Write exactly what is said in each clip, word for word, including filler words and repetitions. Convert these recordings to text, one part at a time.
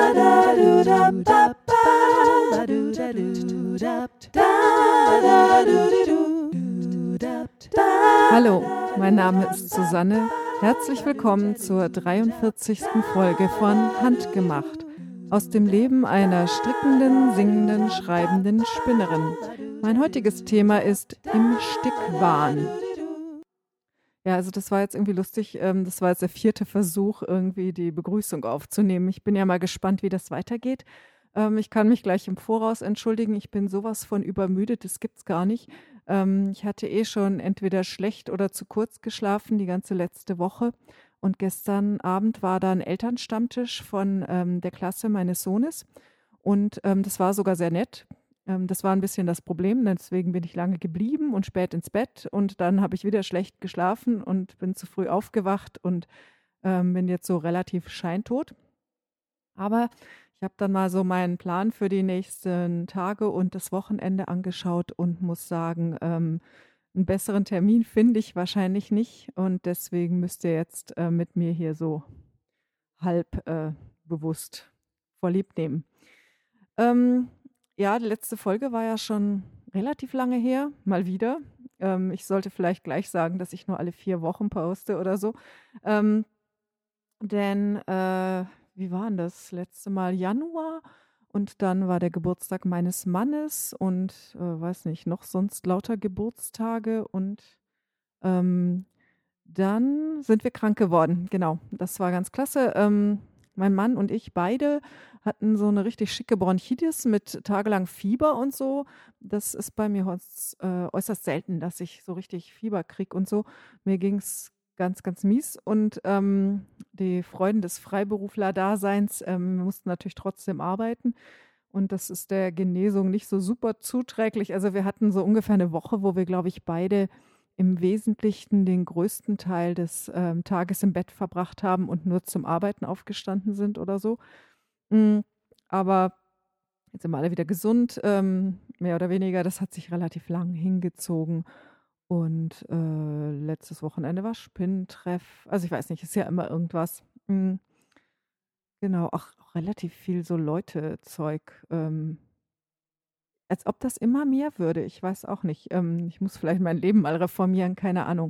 da do da ba ba do da do da da da do do da da. Hallo, mein Name ist Susanne. Herzlich willkommen zur dreiundvierzigsten Folge von Handgemacht aus dem Leben einer strickenden, singenden, schreibenden Spinnerin. Mein heutiges Thema ist im Stickwahn. Ja, also das war jetzt irgendwie lustig. Ähm, das war jetzt der vierte Versuch, irgendwie die Begrüßung aufzunehmen. Ich bin ja mal gespannt, wie das weitergeht. Ähm, ich kann mich gleich im Voraus entschuldigen. Ich bin sowas von übermüdet, das gibt's gar nicht. Ähm, ich hatte eh schon entweder schlecht oder zu kurz geschlafen die ganze letzte Woche. Und gestern Abend war da ein Elternstammtisch von ähm, der Klasse meines Sohnes. Und ähm, das war sogar sehr nett. Ähm, das war ein bisschen das Problem, deswegen bin ich lange geblieben und spät ins Bett. Und dann habe ich wieder schlecht geschlafen und bin zu früh aufgewacht und ähm, bin jetzt so relativ scheintot. Aber ich habe dann mal so meinen Plan für die nächsten Tage und das Wochenende angeschaut und muss sagen, ähm, einen besseren Termin finde ich wahrscheinlich nicht. Und deswegen müsst ihr jetzt äh, mit mir hier so halb äh, bewusst vorlieb nehmen. Ähm, ja, die letzte Folge war ja schon relativ lange her, mal wieder. Ähm, ich sollte vielleicht gleich sagen, dass ich nur alle vier Wochen poste oder so. Ähm, denn, äh, wie war denn das? Letzte Mal Januar und dann war der Geburtstag meines Mannes und äh, weiß nicht, noch sonst lauter Geburtstage und ähm, dann sind wir krank geworden. Genau, das war ganz klasse. Ähm, mein Mann und ich beide hatten so eine richtig schicke Bronchitis mit tagelang Fieber und so. Das ist bei mir äuß- äh, äußerst selten, dass ich so richtig Fieber kriege und so. Mir ging es ganz, ganz mies und ähm, die Freuden des Freiberufler-Daseins ähm, mussten natürlich trotzdem arbeiten. Und das ist der Genesung nicht so super zuträglich. Also wir hatten so ungefähr eine Woche, wo wir, glaube ich, beide im Wesentlichen den größten Teil des ähm, Tages im Bett verbracht haben und nur zum Arbeiten aufgestanden sind oder so. Mm, aber jetzt sind wir alle wieder gesund, ähm, mehr oder weniger. Das hat sich relativ lang hingezogen. Und äh, letztes Wochenende war Spinnentreff. Also ich weiß nicht, ist ja immer irgendwas. Mm, genau, auch, auch relativ viel so Leute-Zeug. Ähm, als ob das immer mehr würde. Ich weiß auch nicht. Ähm, ich muss vielleicht mein Leben mal reformieren, keine Ahnung.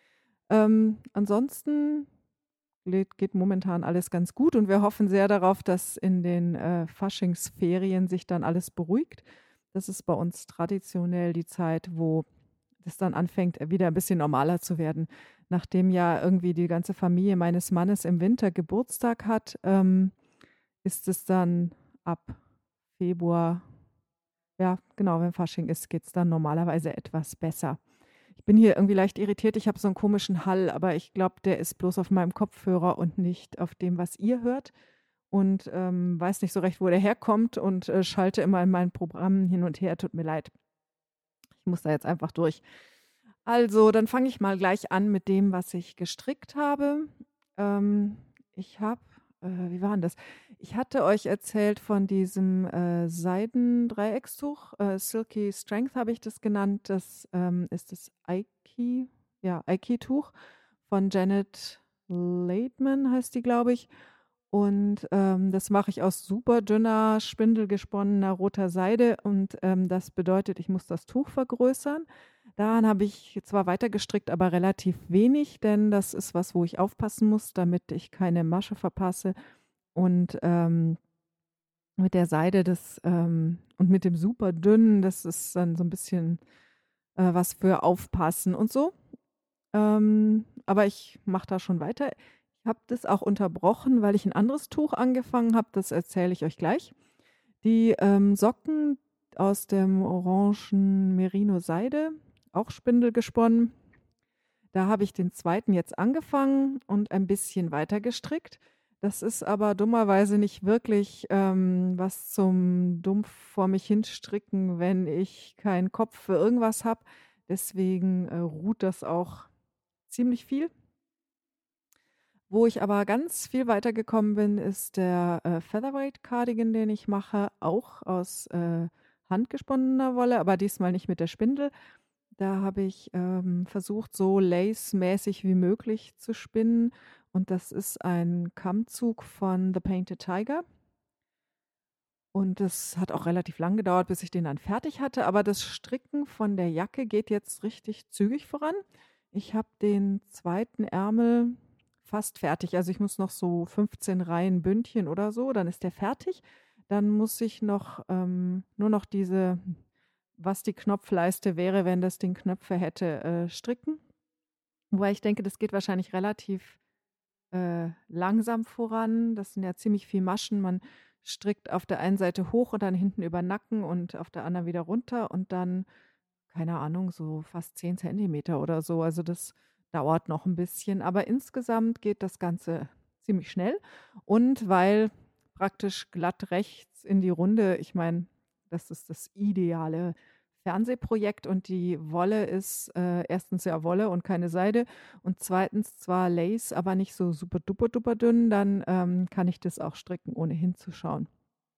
Ähm, ansonsten geht, geht momentan alles ganz gut und wir hoffen sehr darauf, dass in den äh, Faschingsferien sich dann alles beruhigt. Das ist bei uns traditionell die Zeit, wo das dann anfängt, äh, wieder ein bisschen normaler zu werden. Nachdem ja irgendwie die ganze Familie meines Mannes im Winter Geburtstag hat, ähm, ist es dann ab Februar, ja, genau, wenn Fasching ist, geht es dann normalerweise etwas besser. Ich bin hier irgendwie leicht irritiert. Ich habe so einen komischen Hall, aber ich glaube, der ist bloß auf meinem Kopfhörer und nicht auf dem, was ihr hört. Und ähm, weiß nicht so recht, wo der herkommt und äh, schalte immer in meinen Programmen hin und her. Tut mir leid. Ich muss da jetzt einfach durch. Also, dann fange ich mal gleich an mit dem, was ich gestrickt habe. Ähm, ich habe, äh, wie war denn das? Ich hatte euch erzählt von diesem äh, Seidendreieckstuch, äh, Silky Strength habe ich das genannt. Das ähm, ist das Aiki, ja, Aiki-Tuch von Janet Laidman heißt die, glaube ich. Und ähm, das mache ich aus super dünner, spindelgesponnener roter Seide. Und ähm, das bedeutet, ich muss das Tuch vergrößern. Daran habe ich zwar weiter gestrickt, aber relativ wenig, denn das ist was, wo ich aufpassen muss, damit ich keine Masche verpasse. Und ähm, mit der Seide das ähm, und mit dem super dünnen, das ist dann so ein bisschen äh, was für Aufpassen und so. Ähm, aber ich mache da schon weiter. Ich habe das auch unterbrochen, weil ich ein anderes Tuch angefangen habe. Das erzähle ich euch gleich. Die ähm, Socken aus dem orangen Merino-Seide, auch Spindel gesponnen. Da habe ich den zweiten jetzt angefangen und ein bisschen weiter gestrickt. Das ist aber dummerweise nicht wirklich ähm, was zum dumpf vor mich hinstricken, wenn ich keinen Kopf für irgendwas habe. Deswegen äh, ruht das auch ziemlich viel. Wo ich aber ganz viel weitergekommen bin, ist der äh, Featherweight Cardigan, den ich mache, auch aus äh, handgesponnener Wolle, aber diesmal nicht mit der Spindel. Da habe ich ähm, versucht, so lace-mäßig wie möglich zu spinnen. Und das ist ein Kammzug von The Painted Tiger. Und das hat auch relativ lang gedauert, bis ich den dann fertig hatte. Aber das Stricken von der Jacke geht jetzt richtig zügig voran. Ich habe den zweiten Ärmel fast fertig. Also ich muss noch so fünfzehn Reihen Bündchen oder so, dann ist der fertig. Dann muss ich noch ähm, nur noch diese, was die Knopfleiste wäre, wenn das Ding Knöpfe hätte, äh, stricken. Wobei ich denke, das geht wahrscheinlich relativ äh, langsam voran. Das sind ja ziemlich viel Maschen. Man strickt auf der einen Seite hoch und dann hinten über den Nacken und auf der anderen wieder runter und dann, keine Ahnung, so fast zehn Zentimeter oder so. Also das dauert noch ein bisschen. Aber insgesamt geht das Ganze ziemlich schnell. Und weil praktisch glatt rechts in die Runde, ich meine, das ist das ideale Fernsehprojekt und die Wolle ist äh, erstens ja Wolle und keine Seide und zweitens zwar Lace, aber nicht so super duper duper dünn, dann ähm, kann ich das auch stricken, ohne hinzuschauen.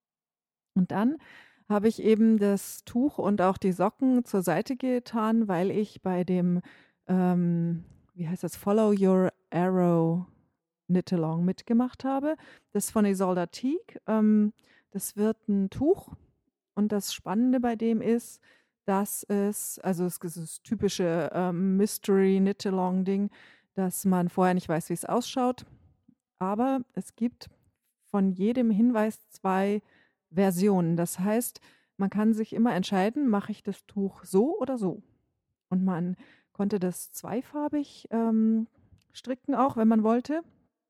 Und dann habe ich eben das Tuch und auch die Socken zur Seite getan, weil ich bei dem, ähm, wie heißt das, Follow Your Arrow Knit-Along mitgemacht habe. Das ist von Isolde Teague. Ähm, das wird ein Tuch und das Spannende bei dem ist, dass es, also es ist das typische ähm, Mystery-Knit-Along-Ding, dass man vorher nicht weiß, wie es ausschaut. Aber es gibt von jedem Hinweis zwei Versionen. Das heißt, man kann sich immer entscheiden, mache ich das Tuch so oder so. Und man konnte das zweifarbig ähm, stricken auch, wenn man wollte.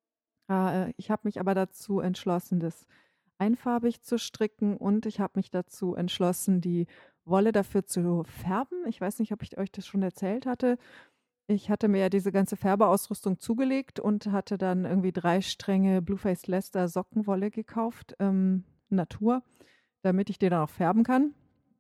Äh, ich habe mich aber dazu entschlossen, das einfarbig zu stricken und ich habe mich dazu entschlossen, die Wolle dafür zu färben. Ich weiß nicht, ob ich euch das schon erzählt hatte. Ich hatte mir ja diese ganze Färbeausrüstung zugelegt und hatte dann irgendwie drei Stränge Blueface Leicester Sockenwolle gekauft, ähm, Natur, damit ich die dann auch färben kann.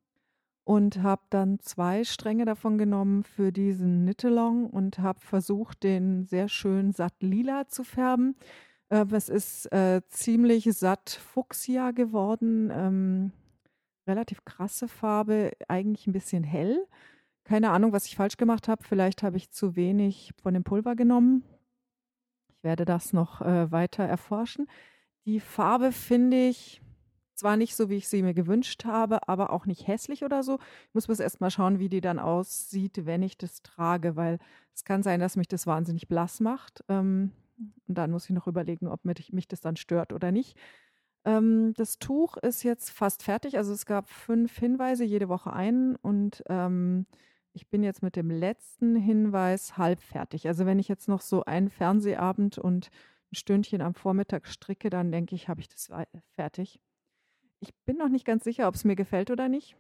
Und habe dann zwei Stränge davon genommen für diesen Knit-Along und habe versucht, den sehr schön satt lila zu färben. Äh, es ist äh, ziemlich satt Fuchsia geworden, ähm, relativ krasse Farbe, eigentlich ein bisschen hell. Keine Ahnung, was ich falsch gemacht habe. Vielleicht habe ich zu wenig von dem Pulver genommen. Ich werde das noch äh, weiter erforschen. Die Farbe finde ich zwar nicht so, wie ich sie mir gewünscht habe, aber auch nicht hässlich oder so. Ich muss bis erst mal schauen, wie die dann aussieht, wenn ich das trage, weil es kann sein, dass mich das wahnsinnig blass macht. Ähm, und dann muss ich noch überlegen, ob mich, mich das dann stört oder nicht. Ähm, das Tuch ist jetzt fast fertig. Also es gab fünf Hinweise, jede Woche einen. Und ähm, ich bin jetzt mit dem letzten Hinweis halb fertig. Also wenn ich jetzt noch so einen Fernsehabend und ein Stündchen am Vormittag stricke, dann denke ich, habe ich das fertig. Ich bin noch nicht ganz sicher, ob es mir gefällt oder nicht.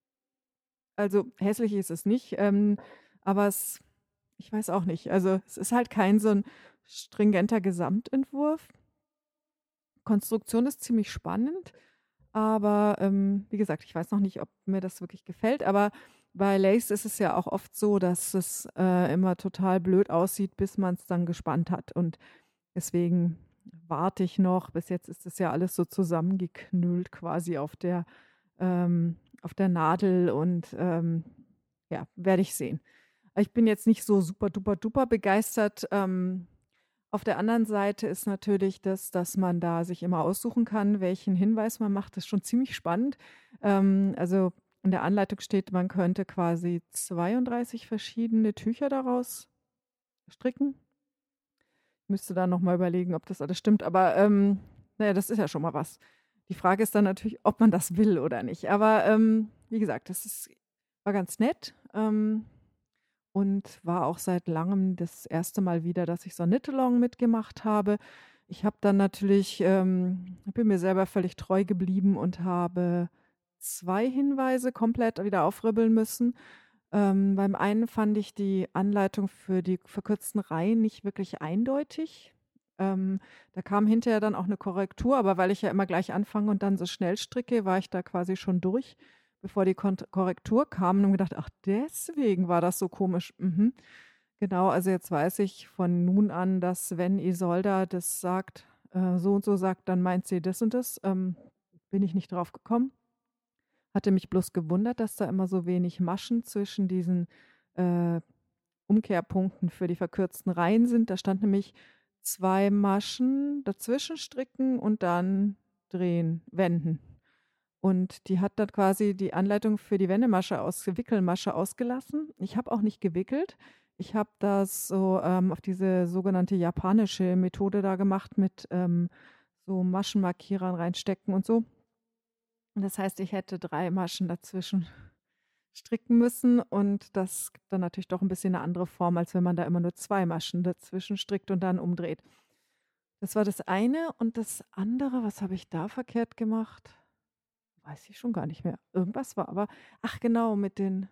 Also hässlich ist es nicht, ähm, aber es, ich weiß auch nicht. Also es ist halt kein so ein stringenter Gesamtentwurf. Konstruktion ist ziemlich spannend, aber ähm, wie gesagt, ich weiß noch nicht, ob mir das wirklich gefällt. Aber bei Lace ist es ja auch oft so, dass es äh, immer total blöd aussieht, bis man es dann gespannt hat. Und deswegen warte ich noch. Bis jetzt ist das ja alles so zusammengeknüllt quasi auf der, ähm, auf der Nadel und ähm, ja, werde ich sehen. Ich bin jetzt nicht so super duper duper begeistert. Ähm, auf der anderen Seite ist natürlich das, dass man da sich immer aussuchen kann, welchen Hinweis man macht. Das ist schon ziemlich spannend. Ähm, also in der Anleitung steht, man könnte quasi zweiunddreißig verschiedene Tücher daraus stricken. Müsste dann nochmal überlegen, ob das alles stimmt. Aber ähm, naja, das ist ja schon mal was. Die Frage ist dann natürlich, ob man das will oder nicht. Aber ähm, wie gesagt, das ist, war ganz nett ähm, und war auch seit langem das erste Mal wieder, dass ich so ein Knit-Along mitgemacht habe. Ich habe dann natürlich, ähm, bin mir selber völlig treu geblieben und habe zwei Hinweise komplett wieder aufribbeln müssen. Ähm, beim einen fand ich die Anleitung für die verkürzten Reihen nicht wirklich eindeutig. Ähm, da kam hinterher dann auch eine Korrektur, aber weil ich ja immer gleich anfange und dann so schnell stricke, war ich da quasi schon durch, bevor die Kon- Korrektur kam und gedacht, ach, deswegen war das so komisch. Mhm. Genau, also jetzt weiß ich von nun an, dass wenn Isolda das sagt, äh, so und so sagt, dann meint sie das und das. Ähm, bin ich nicht drauf gekommen. Hatte mich bloß gewundert, dass da immer so wenig Maschen zwischen diesen äh, Umkehrpunkten für die verkürzten Reihen sind. Da stand nämlich zwei Maschen dazwischen stricken und dann drehen, wenden. Und die hat dann quasi die Anleitung für die Wendemasche aus, Wickelmasche ausgelassen. Ich habe auch nicht gewickelt. Ich habe das so ähm, auf diese sogenannte japanische Methode da gemacht mit ähm, so Maschenmarkierern reinstecken und so. Und das heißt, ich hätte drei Maschen dazwischen stricken müssen und das gibt dann natürlich doch ein bisschen eine andere Form, als wenn man da immer nur zwei Maschen dazwischen strickt und dann umdreht. Das war das eine und das andere, was habe ich da verkehrt gemacht? Weiß ich schon gar nicht mehr. Irgendwas war aber, ach genau, mit den,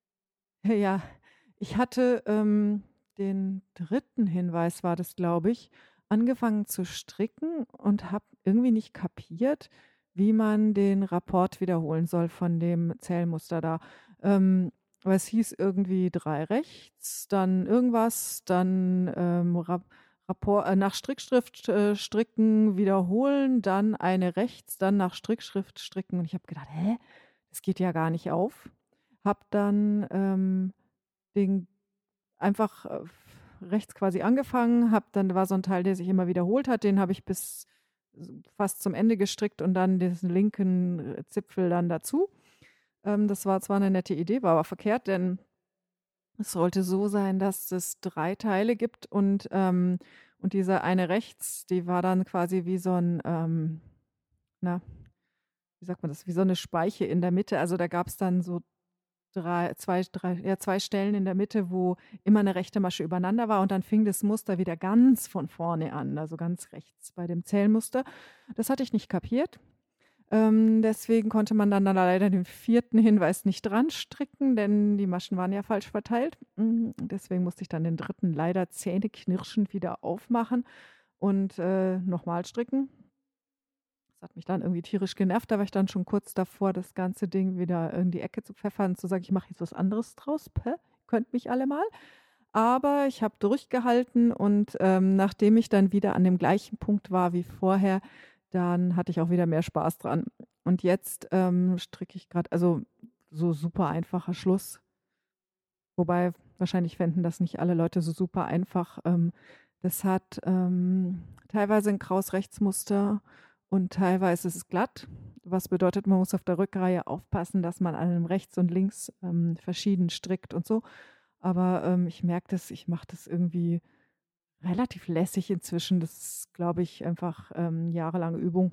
ja, ich hatte ähm, den dritten Hinweis, war das, glaube ich, angefangen zu stricken und habe irgendwie nicht kapiert, wie man den Rapport wiederholen soll von dem Zählmuster da. Ähm, weil es hieß irgendwie drei rechts, dann irgendwas, dann ähm, Ra Rapport, äh, nach Strickschrift äh, stricken, wiederholen, dann eine rechts, dann nach Strickschrift stricken. Und ich habe gedacht, hä, das geht ja gar nicht auf. Hab dann ähm, den einfach äh, rechts quasi angefangen, hab dann war so ein Teil, der sich immer wiederholt hat, den habe ich bis fast zum Ende gestrickt und dann diesen linken Zipfel dann dazu. Ähm, das war zwar eine nette Idee, war aber verkehrt, denn es sollte so sein, dass es drei Teile gibt und, ähm, und diese eine rechts, die war dann quasi wie so ein, ähm, na, wie sagt man das, wie so eine Speiche in der Mitte. Also da gab es dann so drei, zwei, drei, ja, zwei Stellen in der Mitte, wo immer eine rechte Masche übereinander war und dann fing das Muster wieder ganz von vorne an, also ganz rechts bei dem Zählmuster. Das hatte ich nicht kapiert. Ähm, deswegen konnte man dann, dann leider den vierten Hinweis nicht dran stricken, denn die Maschen waren ja falsch verteilt. Deswegen musste ich dann den dritten leider zähneknirschend wieder aufmachen und äh, nochmal stricken. Das hat mich dann irgendwie tierisch genervt. Da war ich dann schon kurz davor, das ganze Ding wieder in die Ecke zu pfeffern und zu sagen, ich mache jetzt was anderes draus. Päh, könnt mich alle mal. Aber ich habe durchgehalten und ähm, nachdem ich dann wieder an dem gleichen Punkt war wie vorher, dann hatte ich auch wieder mehr Spaß dran. Und jetzt ähm, stricke ich gerade, also so super einfacher Schluss. Wobei wahrscheinlich fänden das nicht alle Leute so super einfach. Ähm, das hat ähm, teilweise ein graues Rechtsmuster und teilweise ist es glatt. Was bedeutet, man muss auf der Rückreihe aufpassen, dass man an einem rechts und links ähm, verschieden strickt und so. Aber ähm, ich merke das, ich mache das irgendwie relativ lässig inzwischen. Das ist, glaube ich, einfach ähm, jahrelange Übung.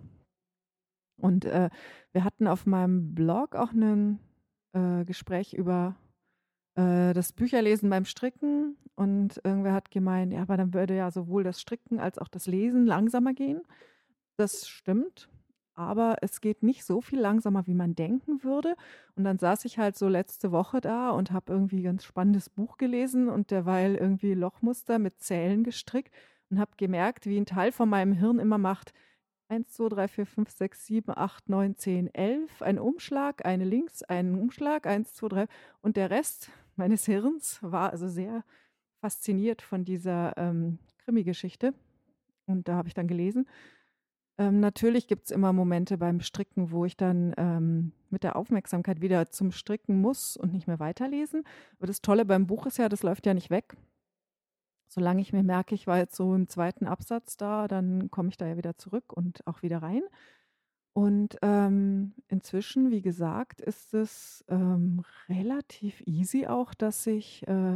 Und äh, wir hatten auf meinem Blog auch ein äh, Gespräch über äh, das Bücherlesen beim Stricken. Und irgendwer hat gemeint, ja, aber dann würde ja sowohl das Stricken als auch das Lesen langsamer gehen. Das stimmt. Aber es geht nicht so viel langsamer, wie man denken würde. Und dann saß ich halt so letzte Woche da und habe irgendwie ein ganz spannendes Buch gelesen und derweil irgendwie Lochmuster mit Zählen gestrickt und habe gemerkt, wie ein Teil von meinem Hirn immer macht, eins, zwei, drei, vier, fünf, sechs, sieben, acht, neun, zehn, elf, ein Umschlag, eine links, einen Umschlag, eins, zwei, drei. Und der Rest meines Hirns war also sehr fasziniert von dieser ähm, Krimi-Geschichte. Und da habe ich dann gelesen. Ähm, natürlich gibt es immer Momente beim Stricken, wo ich dann ähm, mit der Aufmerksamkeit wieder zum Stricken muss und nicht mehr weiterlesen. Aber das Tolle beim Buch ist ja, das läuft ja nicht weg. Solange ich mir merke, ich war jetzt so im zweiten Absatz da, dann komme ich da ja wieder zurück und auch wieder rein. Und ähm, inzwischen, wie gesagt, ist es ähm, relativ easy auch, dass ich äh,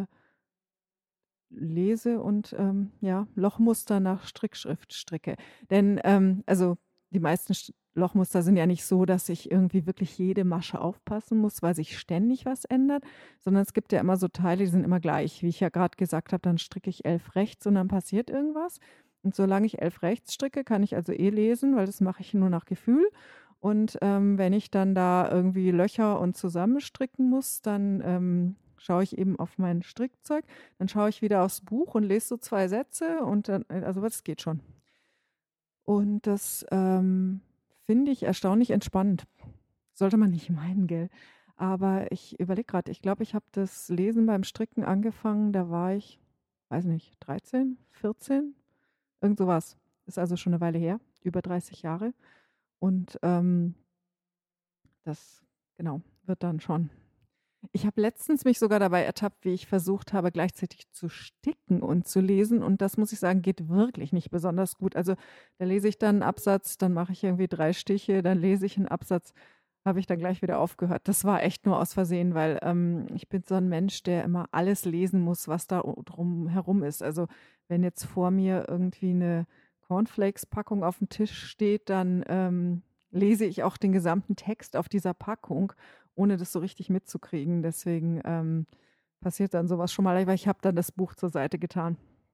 lese und ähm, ja, Lochmuster nach Strickschrift stricke. Denn ähm, also die meisten Sch- Lochmuster sind ja nicht so, dass ich irgendwie wirklich jede Masche aufpassen muss, weil sich ständig was ändert, sondern es gibt ja immer so Teile, die sind immer gleich. Wie ich ja gerade gesagt habe, dann stricke ich elf rechts und dann passiert irgendwas. Und solange ich elf rechts stricke, kann ich also eh lesen, weil das mache ich nur nach Gefühl. Und ähm, wenn ich dann da irgendwie Löcher und zusammenstricken muss, dann ähm, schaue ich eben auf mein Strickzeug, dann schaue ich wieder aufs Buch und lese so zwei Sätze und dann, also was geht schon. Und das ähm, finde ich erstaunlich entspannt. Sollte man nicht meinen, gell? Aber ich überlege gerade, ich glaube, ich habe das Lesen beim Stricken angefangen, da war ich, weiß nicht, dreizehn, vierzehn, irgend sowas. Ist also schon eine Weile her, über dreißig Jahre. Und ähm, das, genau, wird dann schon. Ich habe letztens mich sogar dabei ertappt, wie ich versucht habe, gleichzeitig zu sticken und zu lesen. Und das, muss ich sagen, geht wirklich nicht besonders gut. Also da lese ich dann einen Absatz, dann mache ich irgendwie drei Stiche, dann lese ich einen Absatz. habe ich dann gleich wieder aufgehört. Das war echt nur aus Versehen, weil ähm, ich bin so ein Mensch, der immer alles lesen muss, was da drum herum ist. Also wenn jetzt vor mir irgendwie eine Cornflakes-Packung auf dem Tisch steht, dann ähm, lese ich auch den gesamten Text auf dieser Packung, ohne das so richtig mitzukriegen. Deswegen ähm, passiert dann sowas schon mal, weil ich habe dann das Buch zur Seite getan.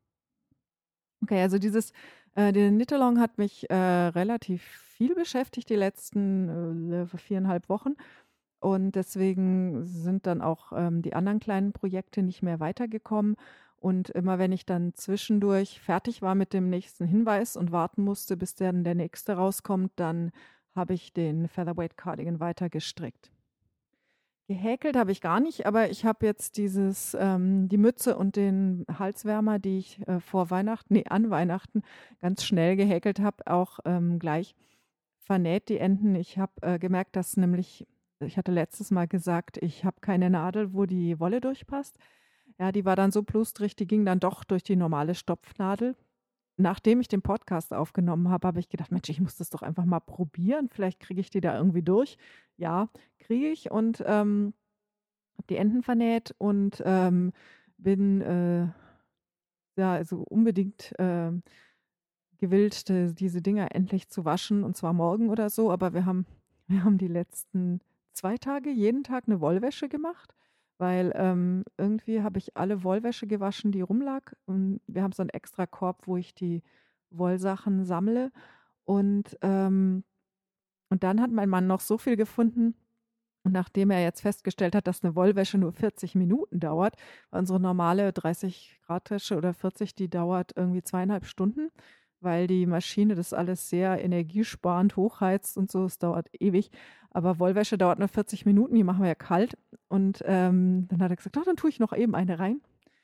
Okay, also dieses, äh, der Knit-Along hat mich äh, relativ viel beschäftigt die letzten äh, viereinhalb Wochen und deswegen sind dann auch ähm, die anderen kleinen Projekte nicht mehr weitergekommen und immer wenn ich dann zwischendurch fertig war mit dem nächsten Hinweis und warten musste, bis dann der nächste rauskommt, dann habe ich den Featherweight Cardigan weiter gestrickt. Gehäkelt habe ich gar nicht, aber ich habe jetzt dieses, ähm, die Mütze und den Halswärmer, die ich äh, vor Weihnachten, nee, an Weihnachten ganz schnell gehäkelt habe, auch ähm, gleich vernäht, die Enden. Ich habe äh, gemerkt, dass nämlich, ich hatte letztes Mal gesagt, ich habe keine Nadel, wo die Wolle durchpasst. Ja, die war dann so plustrig, die ging dann doch durch die normale Stopfnadel. Nachdem ich den Podcast aufgenommen habe, habe ich gedacht, Mensch, ich muss das doch einfach mal probieren. Vielleicht kriege ich die da irgendwie durch. Ja, kriege ich und ähm, habe die Enden vernäht und ähm, bin äh, ja also unbedingt äh, gewillt, äh, diese Dinger endlich zu waschen und zwar morgen oder so. Aber wir haben wir haben die letzten zwei Tage jeden Tag eine Wollwäsche gemacht. Weil ähm, irgendwie habe ich alle Wollwäsche gewaschen, die rumlag. Und wir haben so einen extra Korb, wo ich die Wollsachen sammle. Und, ähm, und dann hat mein Mann noch so viel gefunden. Und nachdem er jetzt festgestellt hat, dass eine Wollwäsche nur vierzig Minuten dauert, weil unsere normale dreißig Grad Wäsche oder vierzig, die dauert irgendwie zweieinhalb Stunden, weil die Maschine das alles sehr energiesparend hochheizt und so. Es dauert ewig. Aber Wollwäsche dauert nur vierzig Minuten, die machen wir ja kalt. Und ähm, dann hat er gesagt, oh, dann tue ich noch eben eine rein.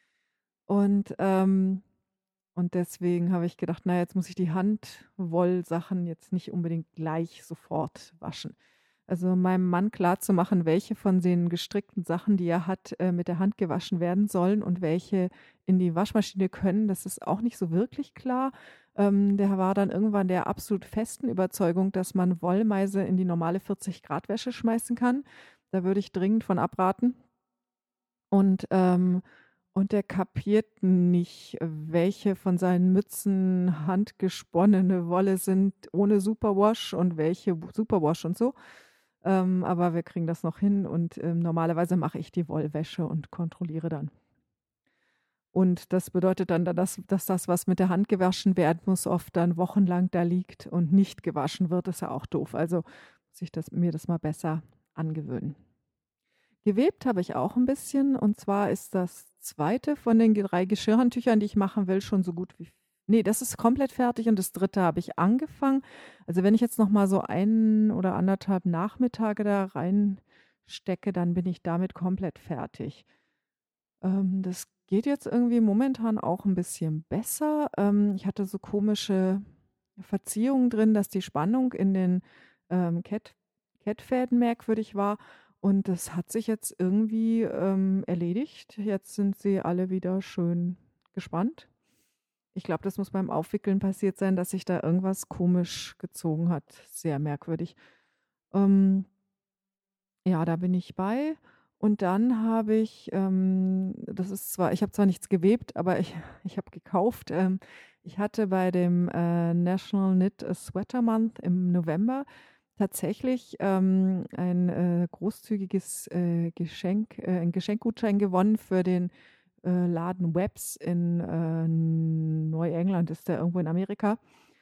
Und, ähm, und deswegen habe ich gedacht, naja, jetzt muss ich die Handwollsachen jetzt nicht unbedingt gleich sofort waschen. Also meinem Mann klarzumachen, welche von den gestrickten Sachen, die er hat, äh, mit der Hand gewaschen werden sollen und welche in die Waschmaschine können, das ist auch nicht so wirklich klar. Ähm, der war dann irgendwann der absolut festen Überzeugung, dass man Wollmeise in die normale vierzig Grad Wäsche schmeißen kann. Da würde ich dringend von abraten. Und, ähm, und der kapiert nicht, welche von seinen Mützen handgesponnene Wolle sind ohne Superwash und welche Superwash und so. Ähm, aber wir kriegen das noch hin und ähm, normalerweise mache ich die Wollwäsche und kontrolliere dann. Und das bedeutet dann, dass, dass das, was mit der Hand gewaschen werden muss, oft dann wochenlang da liegt und nicht gewaschen wird, ist ja auch doof. Also muss ich das, mir das mal besser angewöhnen. Gewebt habe ich auch ein bisschen und zwar ist das zweite von den drei Geschirrhandtüchern, die ich machen will, schon so gut wie Nee, das ist komplett fertig und das dritte habe ich angefangen. Also wenn ich jetzt noch mal so einen oder anderthalb Nachmittage da reinstecke, dann bin ich damit komplett fertig. Ähm, das geht jetzt irgendwie momentan auch ein bisschen besser. Ähm, ich hatte so komische Verziehungen drin, dass die Spannung in den ähm, Kett, Kettfäden merkwürdig war. Und das hat sich jetzt irgendwie ähm, erledigt. Jetzt sind sie alle wieder schön gespannt. Ich glaube, das muss beim Aufwickeln passiert sein, dass sich da irgendwas komisch gezogen hat. Sehr merkwürdig. Ähm, ja, da bin ich bei. Und dann habe ich, ähm, das ist zwar, ich habe zwar nichts gewebt, aber ich, ich habe gekauft. Ähm, ich hatte bei dem äh, National Knit a Sweater Month im November tatsächlich ähm, ein äh, großzügiges äh, Geschenk, äh, ein Geschenkgutschein gewonnen für den äh, Laden Webbs in äh, Neuengland, ist der irgendwo in Amerika.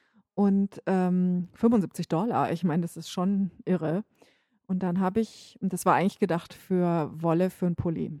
Und ähm, fünfundsiebzig Dollar, ich meine, das ist schon irre. Und dann habe ich, und das war eigentlich gedacht für Wolle für einen Pulli.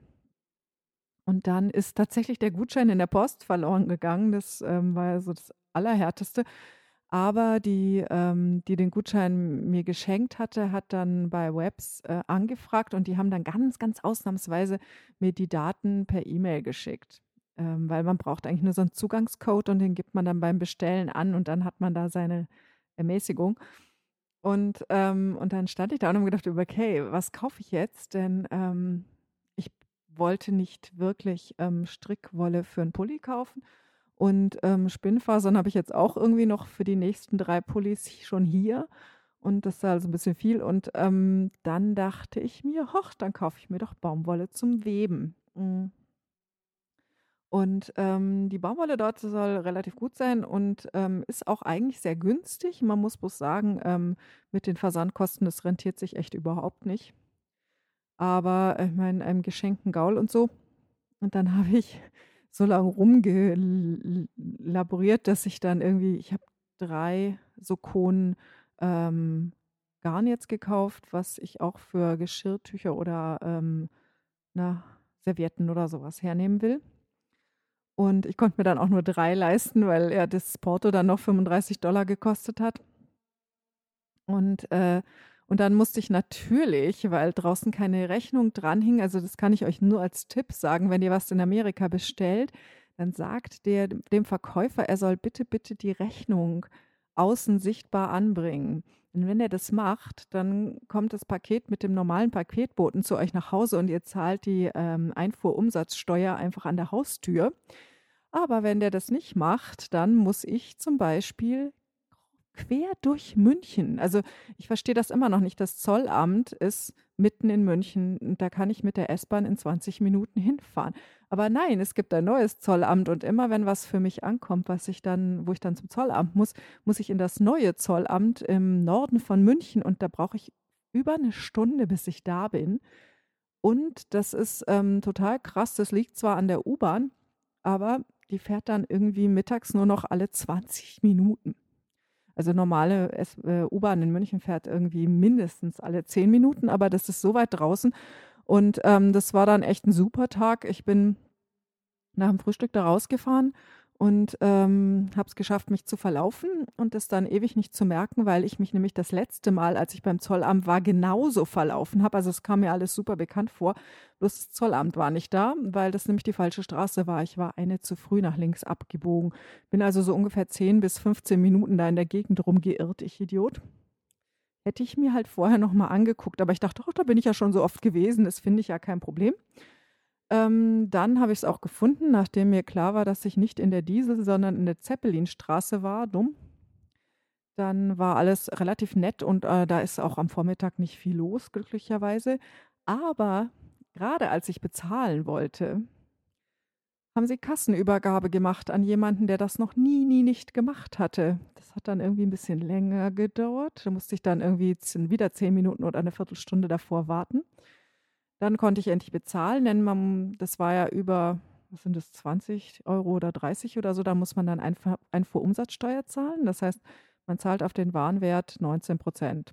Und dann ist tatsächlich der Gutschein in der Post verloren gegangen. Das ähm, war ja so das Allerhärteste. Aber die, ähm, die den Gutschein mir geschenkt hatte, hat dann bei Webbs äh, angefragt und die haben dann ganz, ganz ausnahmsweise mir die Daten per E-Mail geschickt. Ähm, weil man braucht eigentlich nur so einen Zugangscode und den gibt man dann beim Bestellen an und dann hat man da seine Ermäßigung. Und, ähm, und dann stand ich da und habe gedacht, okay, was kaufe ich jetzt? Denn ähm, ich wollte nicht wirklich ähm, Strickwolle für einen Pulli kaufen. Und ähm, Spinnfasern habe ich jetzt auch irgendwie noch für die nächsten drei Pullis schon hier. Und das war also ein bisschen viel. Und ähm, dann dachte ich mir, hoch, dann kaufe ich mir doch Baumwolle zum Weben. Mm. Und ähm, die Baumwolle dort soll relativ gut sein und ähm, ist auch eigentlich sehr günstig. Man muss bloß sagen, ähm, mit den Versandkosten, das rentiert sich echt überhaupt nicht. Aber äh, ich meine, einem geschenkten Gaul und so. Und dann habe ich so lange rumgelaboriert, dass ich dann irgendwie, ich habe drei so Kohlen ähm, Garn jetzt gekauft, was ich auch für Geschirrtücher oder ähm, na, Servietten oder sowas hernehmen will. Und ich konnte mir dann auch nur drei leisten, weil ja das Porto dann noch fünfunddreißig Dollar gekostet hat. Und, äh, und dann musste ich natürlich, weil draußen keine Rechnung dran hing, also das kann ich euch nur als Tipp sagen, wenn ihr was in Amerika bestellt, dann sagt der dem Verkäufer, er soll bitte, bitte die Rechnung außen sichtbar anbringen. Und wenn er das macht, dann kommt das Paket mit dem normalen Paketboten zu euch nach Hause und ihr zahlt die ähm, Einfuhrumsatzsteuer einfach an der Haustür. Aber wenn der das nicht macht, dann muss ich zum Beispiel quer durch München. Also ich verstehe das immer noch nicht. Das Zollamt ist mitten in München und da kann ich mit der S-Bahn in zwanzig Minuten hinfahren. Aber nein, es gibt ein neues Zollamt und immer wenn was für mich ankommt, was ich dann, wo ich dann zum Zollamt muss, muss ich in das neue Zollamt im Norden von München und da brauche ich über eine Stunde, bis ich da bin. Und das ist ähm, total krass. Das liegt zwar an der U-Bahn, aber die fährt dann irgendwie mittags nur noch alle zwanzig Minuten. Also normale S- äh, U-Bahn in München fährt irgendwie mindestens alle zehn Minuten, aber das ist so weit draußen. Und ähm, das war dann echt ein super Tag. Ich bin nach dem Frühstück da rausgefahren und ähm, habe es geschafft, mich zu verlaufen und das dann ewig nicht zu merken, weil ich mich nämlich das letzte Mal, als ich beim Zollamt war, genauso verlaufen habe. Also es kam mir alles super bekannt vor. Bloß das Zollamt war nicht da, weil das nämlich die falsche Straße war. Ich war eine zu früh nach links abgebogen. Bin also so ungefähr zehn bis fünfzehn Minuten da in der Gegend rumgeirrt, ich Idiot. Hätte ich mir halt vorher nochmal angeguckt, aber ich dachte, oh, da bin ich ja schon so oft gewesen, das finde ich ja kein Problem. Ähm, dann habe ich es auch gefunden, nachdem mir klar war, dass ich nicht in der Diesel, sondern in der Zeppelinstraße war. Dumm. Dann war alles relativ nett und äh, da ist auch am Vormittag nicht viel los, glücklicherweise. Aber gerade als ich bezahlen wollte, haben sie Kassenübergabe gemacht an jemanden, der das noch nie, nie nicht gemacht hatte. Das hat dann irgendwie ein bisschen länger gedauert. Da musste ich dann irgendwie z- wieder zehn Minuten oder eine Viertelstunde davor warten. Dann konnte ich endlich bezahlen, denn man, das war ja über, was sind das, zwanzig Euro oder dreißig oder so, da muss man dann Einfuhr, Einfuhrumsatzsteuer zahlen. Das heißt, man zahlt auf den Warenwert neunzehn Prozent.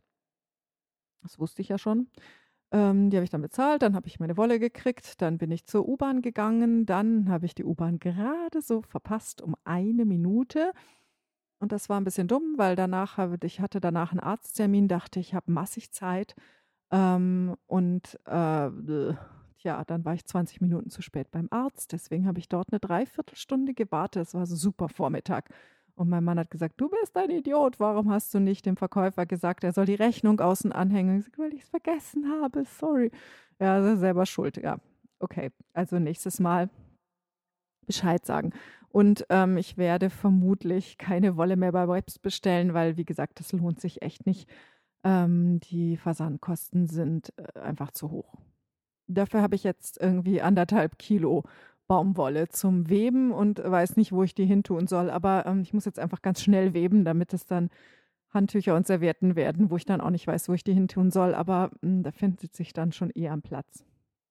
Das wusste ich ja schon. Ähm, die habe ich dann bezahlt, dann habe ich meine Wolle gekriegt, dann bin ich zur U-Bahn gegangen, dann habe ich die U-Bahn gerade so verpasst um eine Minute. Und das war ein bisschen dumm, weil danach habe ich hatte danach einen Arzttermin, dachte ich, habe massig Zeit. Ähm, und äh, bleh, tja, dann war ich zwanzig Minuten zu spät beim Arzt. Deswegen habe ich dort eine Dreiviertelstunde gewartet. Es war so super Vormittag. Und mein Mann hat gesagt, du bist ein Idiot. Warum hast du nicht dem Verkäufer gesagt, er soll die Rechnung außen anhängen? Ich sag, weil ich es vergessen habe. Sorry. Ja, also selber schuld. Ja, okay. Also nächstes Mal Bescheid sagen. Und ähm, ich werde vermutlich keine Wolle mehr bei Webs bestellen, weil, wie gesagt, das lohnt sich echt nicht. Ähm, die Versandkosten sind äh, einfach zu hoch. Dafür habe ich jetzt irgendwie anderthalb Kilo Baumwolle zum Weben und weiß nicht, wo ich die hin tun soll. Aber ähm, ich muss jetzt einfach ganz schnell weben, damit es dann Handtücher und Servietten werden, wo ich dann auch nicht weiß, wo ich die hin tun soll. Aber mh, da findet sich dann schon eher am Platz.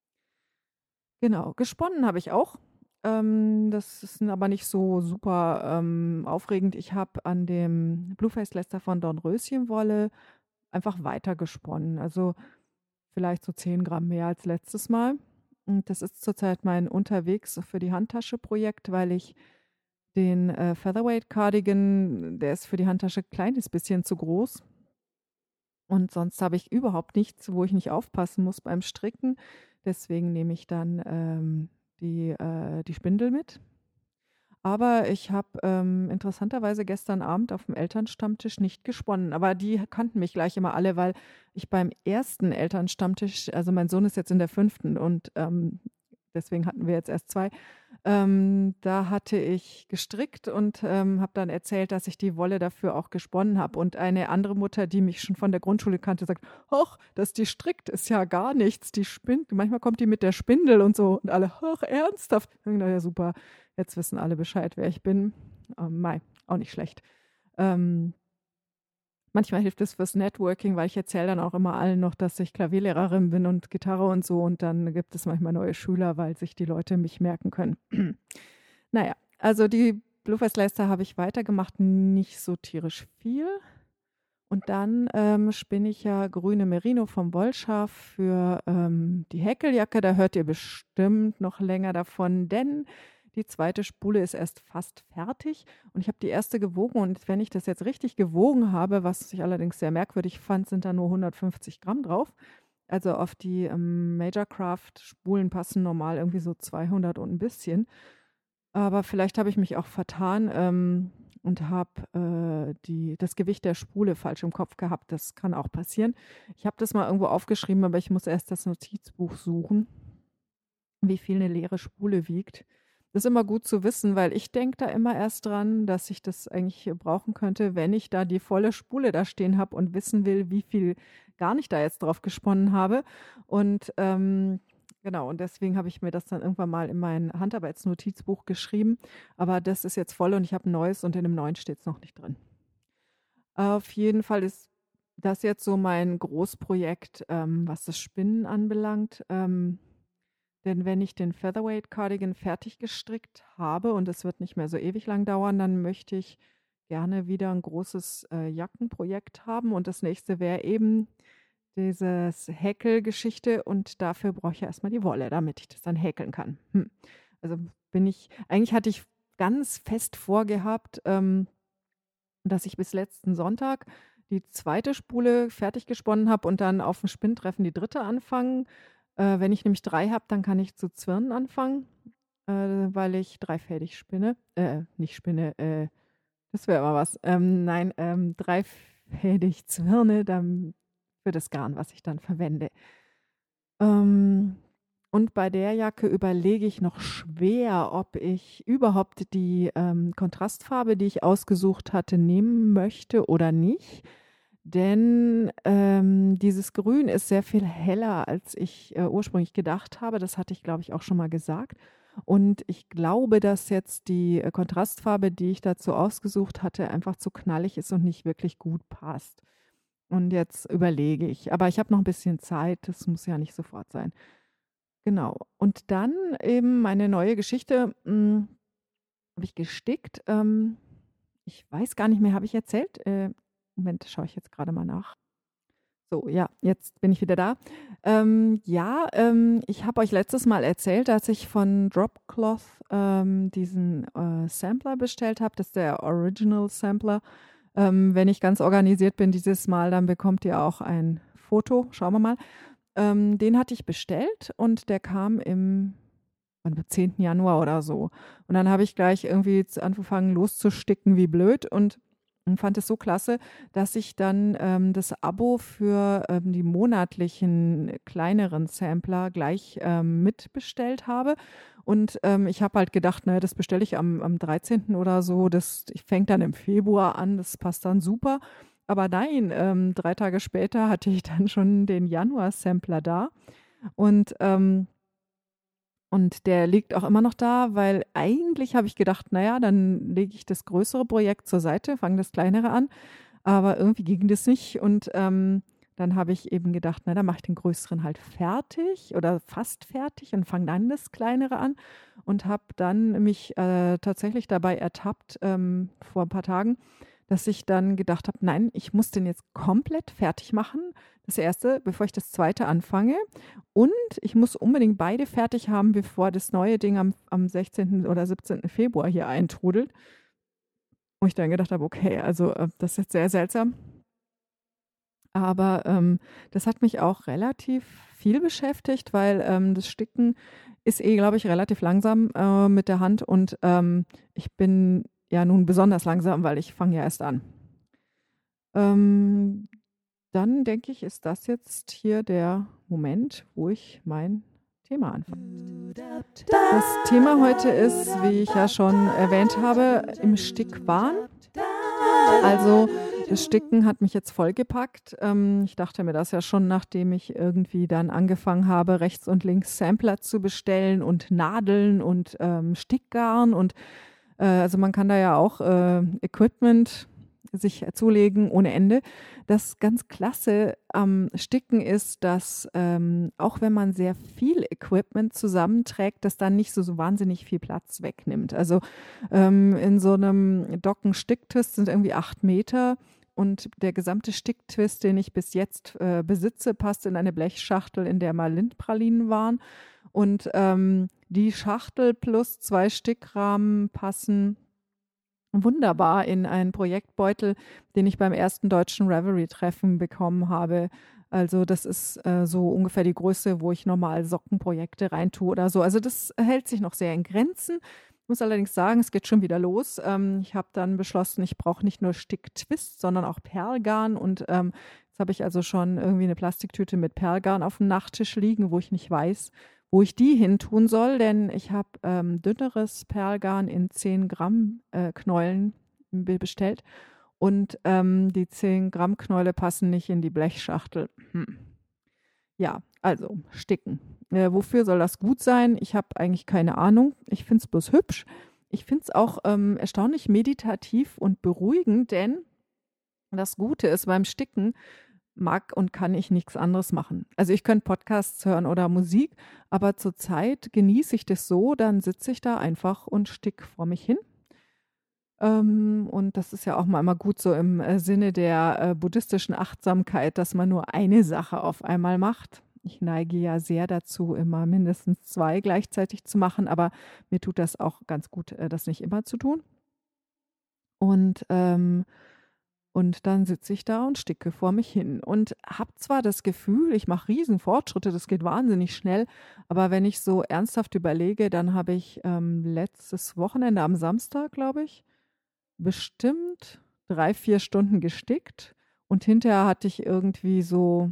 Genau, gesponnen habe ich auch. Ähm, das ist aber nicht so super ähm, aufregend. Ich habe an dem Blueface Lester von Dornröschenwolle einfach weiter gesponnen. Also vielleicht so zehn Gramm mehr als letztes Mal. Und das ist zurzeit mein Unterwegs für die Handtasche-Projekt, weil ich den äh, Featherweight Cardigan, der ist für die Handtasche ein kleines bisschen zu groß. Und sonst habe ich überhaupt nichts, wo ich nicht aufpassen muss beim Stricken. Deswegen nehme ich dann ähm, die, äh, die Spindel mit. Aber ich habe ähm, interessanterweise gestern Abend auf dem Elternstammtisch nicht gesponnen. Aber die kannten mich gleich immer alle, weil ich beim ersten Elternstammtisch, also mein Sohn ist jetzt in der fünften und ähm, deswegen hatten wir jetzt erst zwei, Ähm, da hatte ich gestrickt und ähm, habe dann erzählt, dass ich die Wolle dafür auch gesponnen habe. Und eine andere Mutter, die mich schon von der Grundschule kannte, sagt, ach, dass die strickt, ist ja gar nichts. Die spinnt. Manchmal kommt die mit der Spindel und so. Und alle, ach, ernsthaft. Ich dachte, ja, super. Jetzt wissen alle Bescheid, wer ich bin. Ähm, mei, auch nicht schlecht. Ähm, manchmal hilft es fürs Networking, weil ich erzähle dann auch immer allen noch, dass ich Klavierlehrerin bin und Gitarre und so. Und dann gibt es manchmal neue Schüler, weil sich die Leute mich merken können. Naja, also die Blueface Leicester habe ich weitergemacht, nicht so tierisch viel. Und dann ähm, spinne ich ja grüne Merino vom Wollschaf für ähm, die Häkeljacke. Da hört ihr bestimmt noch länger davon, denn die zweite Spule ist erst fast fertig. Und ich habe die erste gewogen. Und wenn ich das jetzt richtig gewogen habe, was ich allerdings sehr merkwürdig fand, sind da nur hundertfünfzig Gramm drauf. Also auf die ähm, Majorcraft Spulen passen normal irgendwie so zweihundert und ein bisschen. Aber vielleicht habe ich mich auch vertan ähm, und habe äh, die, das Gewicht der Spule falsch im Kopf gehabt. Das kann auch passieren. Ich habe das mal irgendwo aufgeschrieben, aber ich muss erst das Notizbuch suchen, wie viel eine leere Spule wiegt. Das ist immer gut zu wissen, weil ich denke da immer erst dran, dass ich das eigentlich brauchen könnte, wenn ich da die volle Spule da stehen habe und wissen will, wie viel Garn ich da jetzt drauf gesponnen habe. Und ähm, genau, und deswegen habe ich mir das dann irgendwann mal in mein Handarbeitsnotizbuch geschrieben. Aber das ist jetzt voll und ich habe ein neues und in dem neuen steht es noch nicht drin. Auf jeden Fall ist das jetzt so mein Großprojekt, ähm, was das Spinnen anbelangt. Ähm, denn wenn ich den Featherweight Cardigan fertig gestrickt habe und es wird nicht mehr so ewig lang dauern, dann möchte ich gerne wieder ein großes äh, Jackenprojekt haben. Und das nächste wäre eben dieses Häkelgeschichte und dafür brauche ich ja erstmal die Wolle, damit ich das dann häkeln kann. Hm. Also bin ich, eigentlich hatte ich ganz fest vorgehabt, ähm, dass ich bis letzten Sonntag die zweite Spule fertig gesponnen habe und dann auf dem Spinntreffen die dritte anfangen. Äh, wenn ich nämlich drei habe, dann kann ich zu zwirnen anfangen, äh, weil ich dreifädig spinne. Äh, nicht spinne, äh, das wäre aber was. Ähm, nein, ähm, dreifädig zwirne dann für das Garn, was ich dann verwende. Ähm, und bei der Jacke überlege ich noch schwer, ob ich überhaupt die ähm, Kontrastfarbe, die ich ausgesucht hatte, nehmen möchte oder nicht. Denn ähm, dieses Grün ist sehr viel heller, als ich äh, ursprünglich gedacht habe. Das hatte ich, glaube ich, auch schon mal gesagt. Und ich glaube, dass jetzt die äh, Kontrastfarbe, die ich dazu ausgesucht hatte, einfach zu knallig ist und nicht wirklich gut passt. Und jetzt überlege ich. Aber ich habe noch ein bisschen Zeit. Das muss ja nicht sofort sein. Genau. Und dann eben meine neue Geschichte hm, habe ich gestickt. Ähm, ich weiß gar nicht mehr, habe ich erzählt? Äh, Moment, schaue ich jetzt gerade mal nach. So, ja, jetzt bin ich wieder da. Ähm, ja, ähm, ich habe euch letztes Mal erzählt, dass ich von Dropcloth ähm, diesen äh, Sampler bestellt habe. Das ist der Original Sampler. Ähm, wenn ich ganz organisiert bin dieses Mal, dann bekommt ihr auch ein Foto. Schauen wir mal. Ähm, den hatte ich bestellt und der kam im am zehnten Januar oder so. Und dann habe ich gleich irgendwie angefangen loszusticken wie blöd und fand es so klasse, dass ich dann ähm, das Abo für ähm, die monatlichen kleineren Sampler gleich ähm, mitbestellt habe. Und ähm, ich habe halt gedacht, naja, das bestelle ich am, am dreizehnten oder so. Das fängt dann im Februar an, das passt dann super. Aber nein, ähm, drei Tage später hatte ich dann schon den Januar-Sampler da. Und ähm, und der liegt auch immer noch da, weil eigentlich habe ich gedacht, naja, dann lege ich das größere Projekt zur Seite, fange das kleinere an. Aber irgendwie ging das nicht. Und ähm, dann habe ich eben gedacht, na, dann mache ich den größeren halt fertig oder fast fertig und fange dann das kleinere an. Und habe dann mich äh, tatsächlich dabei ertappt ähm, vor ein paar Tagen, dass ich dann gedacht habe, nein, ich muss den jetzt komplett fertig machen. Das erste, bevor ich das zweite anfange. Und ich muss unbedingt beide fertig haben, bevor das neue Ding am, am sechzehnten oder siebzehnten Februar hier eintrudelt. Wo ich dann gedacht habe, okay, also äh, das ist jetzt sehr seltsam. Aber ähm, das hat mich auch relativ viel beschäftigt, weil ähm, das Sticken ist eh, glaube ich, relativ langsam äh, mit der Hand. Und ähm, ich bin ja nun besonders langsam, weil ich fange ja erst an. Ähm, dann denke ich, ist das jetzt hier der Moment, wo ich mein Thema anfangen. Das Thema heute ist, wie ich ja schon erwähnt habe, im Stickwahn. Also das Sticken hat mich jetzt vollgepackt. Ähm, ich dachte mir das ja schon, nachdem ich irgendwie dann angefangen habe, rechts und links Sampler zu bestellen und Nadeln und ähm, Stickgarn. Und äh, also man kann da ja auch äh, Equipment sich zulegen ohne Ende. Das ganz Klasse am Sticken ist, dass ähm, auch wenn man sehr viel Equipment zusammenträgt, das dann nicht so, so wahnsinnig viel Platz wegnimmt. Also ähm, in so einem Docken-Sticktwist sind irgendwie acht Meter und der gesamte Sticktwist, den ich bis jetzt äh, besitze, passt in eine Blechschachtel, in der mal Lindpralinen waren. Und ähm, die Schachtel plus zwei Stickrahmen passen wunderbar in einen Projektbeutel, den ich beim ersten deutschen Reverie-Treffen bekommen habe. Also das ist äh, so ungefähr die Größe, wo ich normal Sockenprojekte reintue oder so. Also das hält sich noch sehr in Grenzen. Ich muss allerdings sagen, es geht schon wieder los. Ähm, ich habe dann beschlossen, ich brauche nicht nur Sticktwist, sondern auch Perlgarn. Und ähm, jetzt habe ich also schon irgendwie eine Plastiktüte mit Perlgarn auf dem Nachttisch liegen, wo ich nicht weiß, wo ich die hin tun soll, denn ich habe ähm, dünneres Perlgarn in zehn Gramm äh, Knäulen bestellt und ähm, die zehn Gramm Knäule passen nicht in die Blechschachtel. Hm. Ja, also sticken. Äh, wofür soll das gut sein? Ich habe eigentlich keine Ahnung. Ich finde es bloß hübsch. Ich finde es auch ähm, erstaunlich meditativ und beruhigend, denn das Gute ist beim Sticken, mag und kann ich nichts anderes machen. Also ich könnte Podcasts hören oder Musik, aber zurzeit genieße ich das so, dann sitze ich da einfach und stick vor mich hin. Ähm, und das ist ja auch mal immer gut so im äh, Sinne der äh, buddhistischen Achtsamkeit, dass man nur eine Sache auf einmal macht. Ich neige ja sehr dazu, immer mindestens zwei gleichzeitig zu machen, aber mir tut das auch ganz gut, äh, das nicht immer zu tun. Und ähm, Und dann sitze ich da und sticke vor mich hin und habe zwar das Gefühl, ich mache riesen Fortschritte, das geht wahnsinnig schnell, aber wenn ich so ernsthaft überlege, dann habe ich ähm, letztes Wochenende am Samstag, glaube ich, bestimmt drei, vier Stunden gestickt und hinterher hatte ich irgendwie so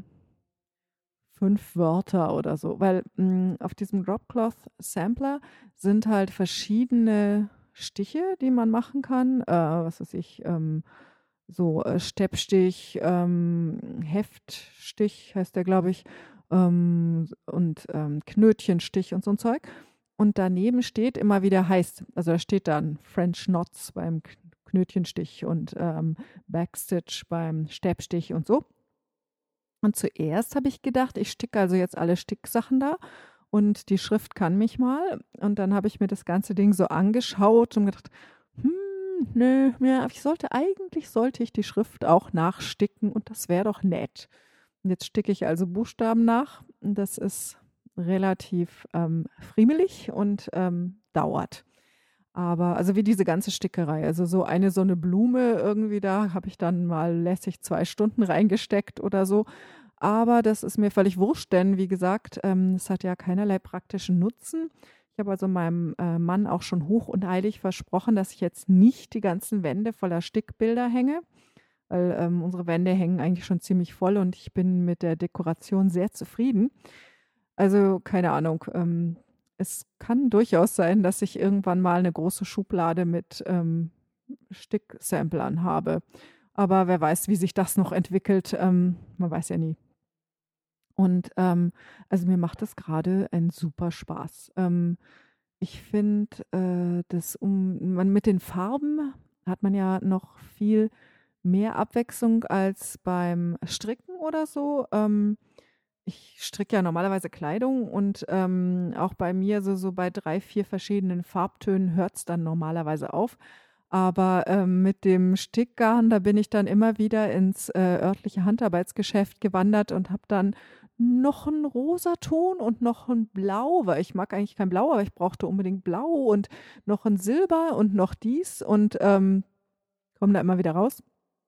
fünf Wörter oder so, weil mh, auf diesem Dropcloth Sampler sind halt verschiedene Stiche, die man machen kann, äh, was weiß ich, ähm, so äh, Steppstich, ähm, Heftstich heißt der, glaube ich, ähm, und ähm, Knötchenstich und so ein Zeug. Und daneben steht immer wieder heißt, also da steht dann French Knots beim Knötchenstich und ähm, Backstitch beim Steppstich und so. Und zuerst habe ich gedacht, ich sticke also jetzt alle Sticksachen da und die Schrift kann mich mal. Und dann habe ich mir das ganze Ding so angeschaut und gedacht, hm, nö, ja, ich sollte, eigentlich sollte ich die Schrift auch nachsticken und das wäre doch nett. Und jetzt sticke ich also Buchstaben nach. Das ist relativ ähm, friemelig und ähm, dauert. Aber, also wie diese ganze Stickerei, also so eine so eine Blume irgendwie da, habe ich dann mal lässig zwei Stunden reingesteckt oder so. Aber das ist mir völlig wurscht, denn wie gesagt, ähm, es hat ja keinerlei praktischen Nutzen. Ich habe also meinem äh, Mann auch schon hoch und heilig versprochen, dass ich jetzt nicht die ganzen Wände voller Stickbilder hänge, weil ähm, unsere Wände hängen eigentlich schon ziemlich voll und ich bin mit der Dekoration sehr zufrieden. Also keine Ahnung, ähm, es kann durchaus sein, dass ich irgendwann mal eine große Schublade mit ähm, Sticksamplern habe. Aber wer weiß, wie sich das noch entwickelt. Ähm, man weiß ja nie. Und ähm, also mir macht das gerade einen super Spaß. Ähm, ich finde, äh, das um man mit den Farben hat man ja noch viel mehr Abwechslung als beim Stricken oder so. Ähm, ich stricke ja normalerweise Kleidung und ähm, auch bei mir so, so bei drei, vier verschiedenen Farbtönen hört es dann normalerweise auf. Aber ähm, mit dem Stickgarn, da bin ich dann immer wieder ins äh, örtliche Handarbeitsgeschäft gewandert und habe dann noch einen Rosaton und noch ein Blau, weil ich mag eigentlich kein Blau, aber ich brauchte unbedingt Blau und noch ein Silber und noch dies und ähm, komme da immer wieder raus.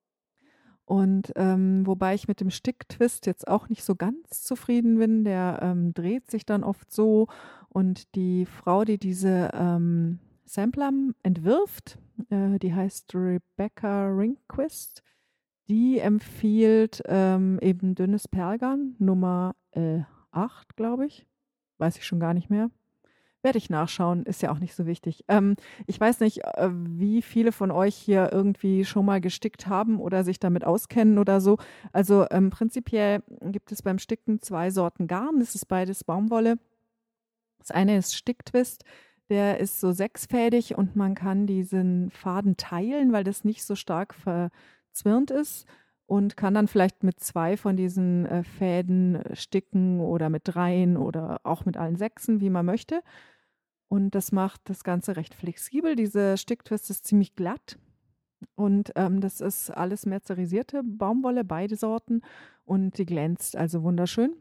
Und ähm, wobei ich mit dem Sticktwist jetzt auch nicht so ganz zufrieden bin, der ähm, dreht sich dann oft so und die Frau, die diese ähm, Sampler entwirft, äh, die heißt Rebecca Ringquist, die empfiehlt ähm, eben dünnes Perlgarn, Nummer äh, acht, glaube ich. weiß ich schon gar nicht mehr. Werde ich nachschauen, ist ja auch nicht so wichtig. Ähm, ich weiß nicht, äh, wie viele von euch hier irgendwie schon mal gestickt haben oder sich damit auskennen oder so. Also ähm, prinzipiell gibt es beim Sticken zwei Sorten Garn. Das ist beides Baumwolle. Das eine ist Sticktwist. Der ist so sechsfädig und man kann diesen Faden teilen, weil das nicht so stark verzwirnt ist und kann dann vielleicht mit zwei von diesen äh, Fäden sticken oder mit dreien oder auch mit allen sechsen, wie man möchte. Und das macht das Ganze recht flexibel. Diese Sticktwist ist ziemlich glatt und ähm, das ist alles merzerisierte Baumwolle, beide Sorten, und die glänzt also wunderschön.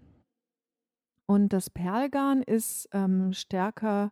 Und das Perlgarn ist ähm, stärker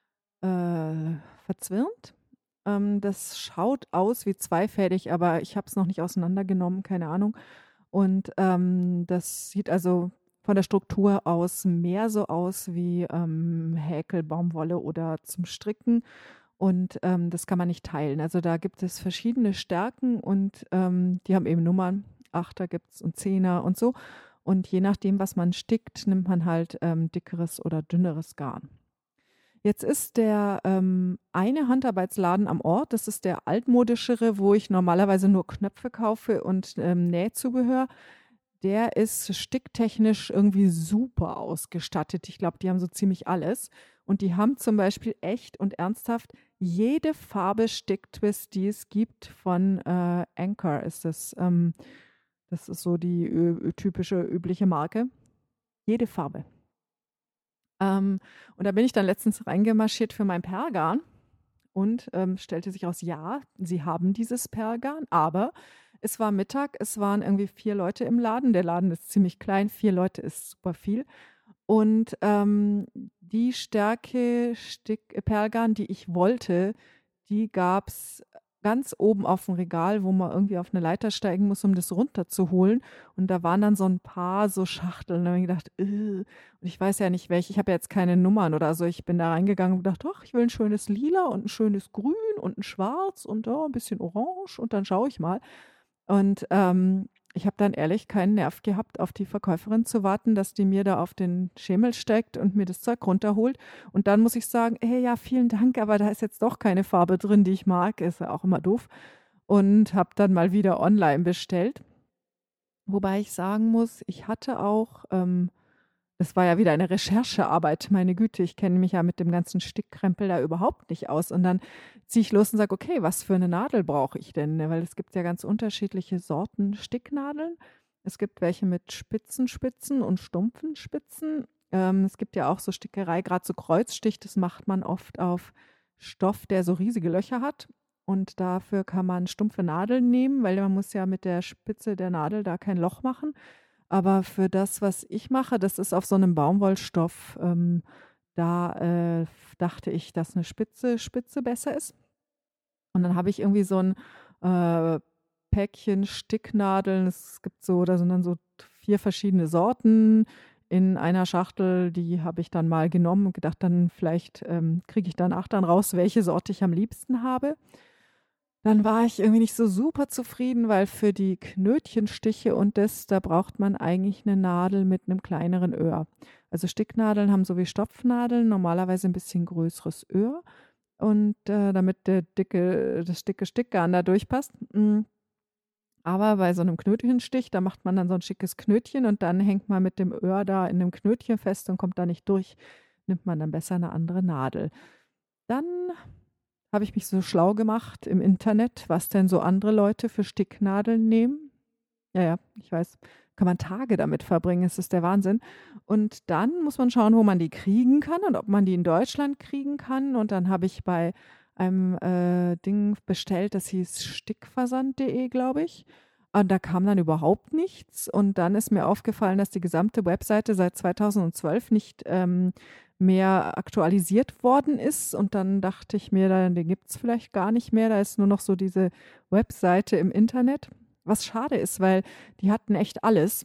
äh, verzwirnt. Ähm, das schaut aus wie zweifädig, aber ich habe es noch nicht auseinandergenommen, keine Ahnung. Und ähm, das sieht also von der Struktur aus mehr so aus wie ähm, Häkelbaumwolle oder zum Stricken. Und ähm, das kann man nicht teilen. Also da gibt es verschiedene Stärken und ähm, die haben eben Nummern. Achter gibt es und Zehner und so. Und je nachdem, was man stickt, nimmt man halt ähm, dickeres oder dünneres Garn. Jetzt ist der ähm, eine Handarbeitsladen am Ort, das ist der altmodischere, wo ich normalerweise nur Knöpfe kaufe und ähm, Nähzubehör. Der ist sticktechnisch irgendwie super ausgestattet. Ich glaube, die haben so ziemlich alles. Und die haben zum Beispiel echt und ernsthaft jede Farbe Sticktwist, die es gibt, von äh, Anchor ist das. Ähm, das ist so die ö- typische, übliche Marke. Jede Farbe. Ähm, und da bin ich dann letztens reingemarschiert für mein Perlgarn und ähm, stellte sich raus, ja, sie haben dieses Perlgarn, aber es war Mittag, es waren irgendwie vier Leute im Laden. Der Laden ist ziemlich klein, vier Leute ist super viel. Und ähm, die Stärke Stick Perlgarn, die ich wollte, die gab es ganz oben auf dem Regal, wo man irgendwie auf eine Leiter steigen muss, um das runterzuholen. Und da waren dann so ein paar so Schachteln. Da habe ich gedacht, äh. Und ich weiß ja nicht welche. Ich habe ja jetzt keine Nummern oder so. Ich bin da reingegangen und gedacht, ach, ich will ein schönes Lila und ein schönes Grün und ein Schwarz und oh, ein bisschen Orange. Und dann schaue ich mal. Und ähm, ich habe dann ehrlich keinen Nerv gehabt, auf die Verkäuferin zu warten, dass die mir da auf den Schemel steckt und mir das Zeug runterholt. Und dann muss ich sagen, hey, ja, vielen Dank, aber da ist jetzt doch keine Farbe drin, die ich mag. Ist ja auch immer doof. Und habe dann mal wieder online bestellt. Wobei ich sagen muss, ich hatte auch, ähm, das war ja wieder eine Recherchearbeit, meine Güte, ich kenne mich ja mit dem ganzen Stickkrempel da überhaupt nicht aus. Und dann ziehe ich los und sage, okay, was für eine Nadel brauche ich denn? Weil es gibt ja ganz unterschiedliche Sorten Sticknadeln. Es gibt welche mit spitzen Spitzen und stumpfen Spitzen. Ähm, es gibt ja auch so Stickerei, gerade so Kreuzstich, das macht man oft auf Stoff, der so riesige Löcher hat. Und dafür kann man stumpfe Nadeln nehmen, weil man muss ja mit der Spitze der Nadel da kein Loch machen. Aber für das, was ich mache, das ist auf so einem Baumwollstoff, ähm, da äh, dachte ich, dass eine spitze Spitze besser ist. Und dann habe ich irgendwie so ein äh, Päckchen Sticknadeln. Es gibt so, da sind dann so vier verschiedene Sorten in einer Schachtel. Die habe ich dann mal genommen und gedacht, dann vielleicht ähm, kriege ich danach dann raus, welche Sorte ich am liebsten habe. Dann war ich irgendwie nicht so super zufrieden, weil für die Knötchenstiche und das, da braucht man eigentlich eine Nadel mit einem kleineren Öhr. Also Sticknadeln haben so wie Stopfnadeln normalerweise ein bisschen größeres Öhr und äh, damit der dicke, das dicke Stickgarn da durchpasst. Mm. Aber bei so einem Knötchenstich, da macht man dann so ein schickes Knötchen und dann hängt man mit dem Öhr da in einem Knötchen fest und kommt da nicht durch. Nimmt man dann besser eine andere Nadel. Dann habe ich mich so schlau gemacht im Internet, was denn so andere Leute für Sticknadeln nehmen. Ja, ja, ich weiß, kann man Tage damit verbringen, es ist der Wahnsinn. Und dann muss man schauen, wo man die kriegen kann und ob man die in Deutschland kriegen kann. Und dann habe ich bei einem äh, Ding bestellt, das hieß stickversand punkt de, glaube ich. Und da kam dann überhaupt nichts. Und dann ist mir aufgefallen, dass die gesamte Webseite seit zweitausendzwölf nicht ähm, mehr aktualisiert worden ist. Und dann dachte ich mir, da, den gibt es vielleicht gar nicht mehr. Da ist nur noch so diese Webseite im Internet. Was schade ist, weil die hatten echt alles.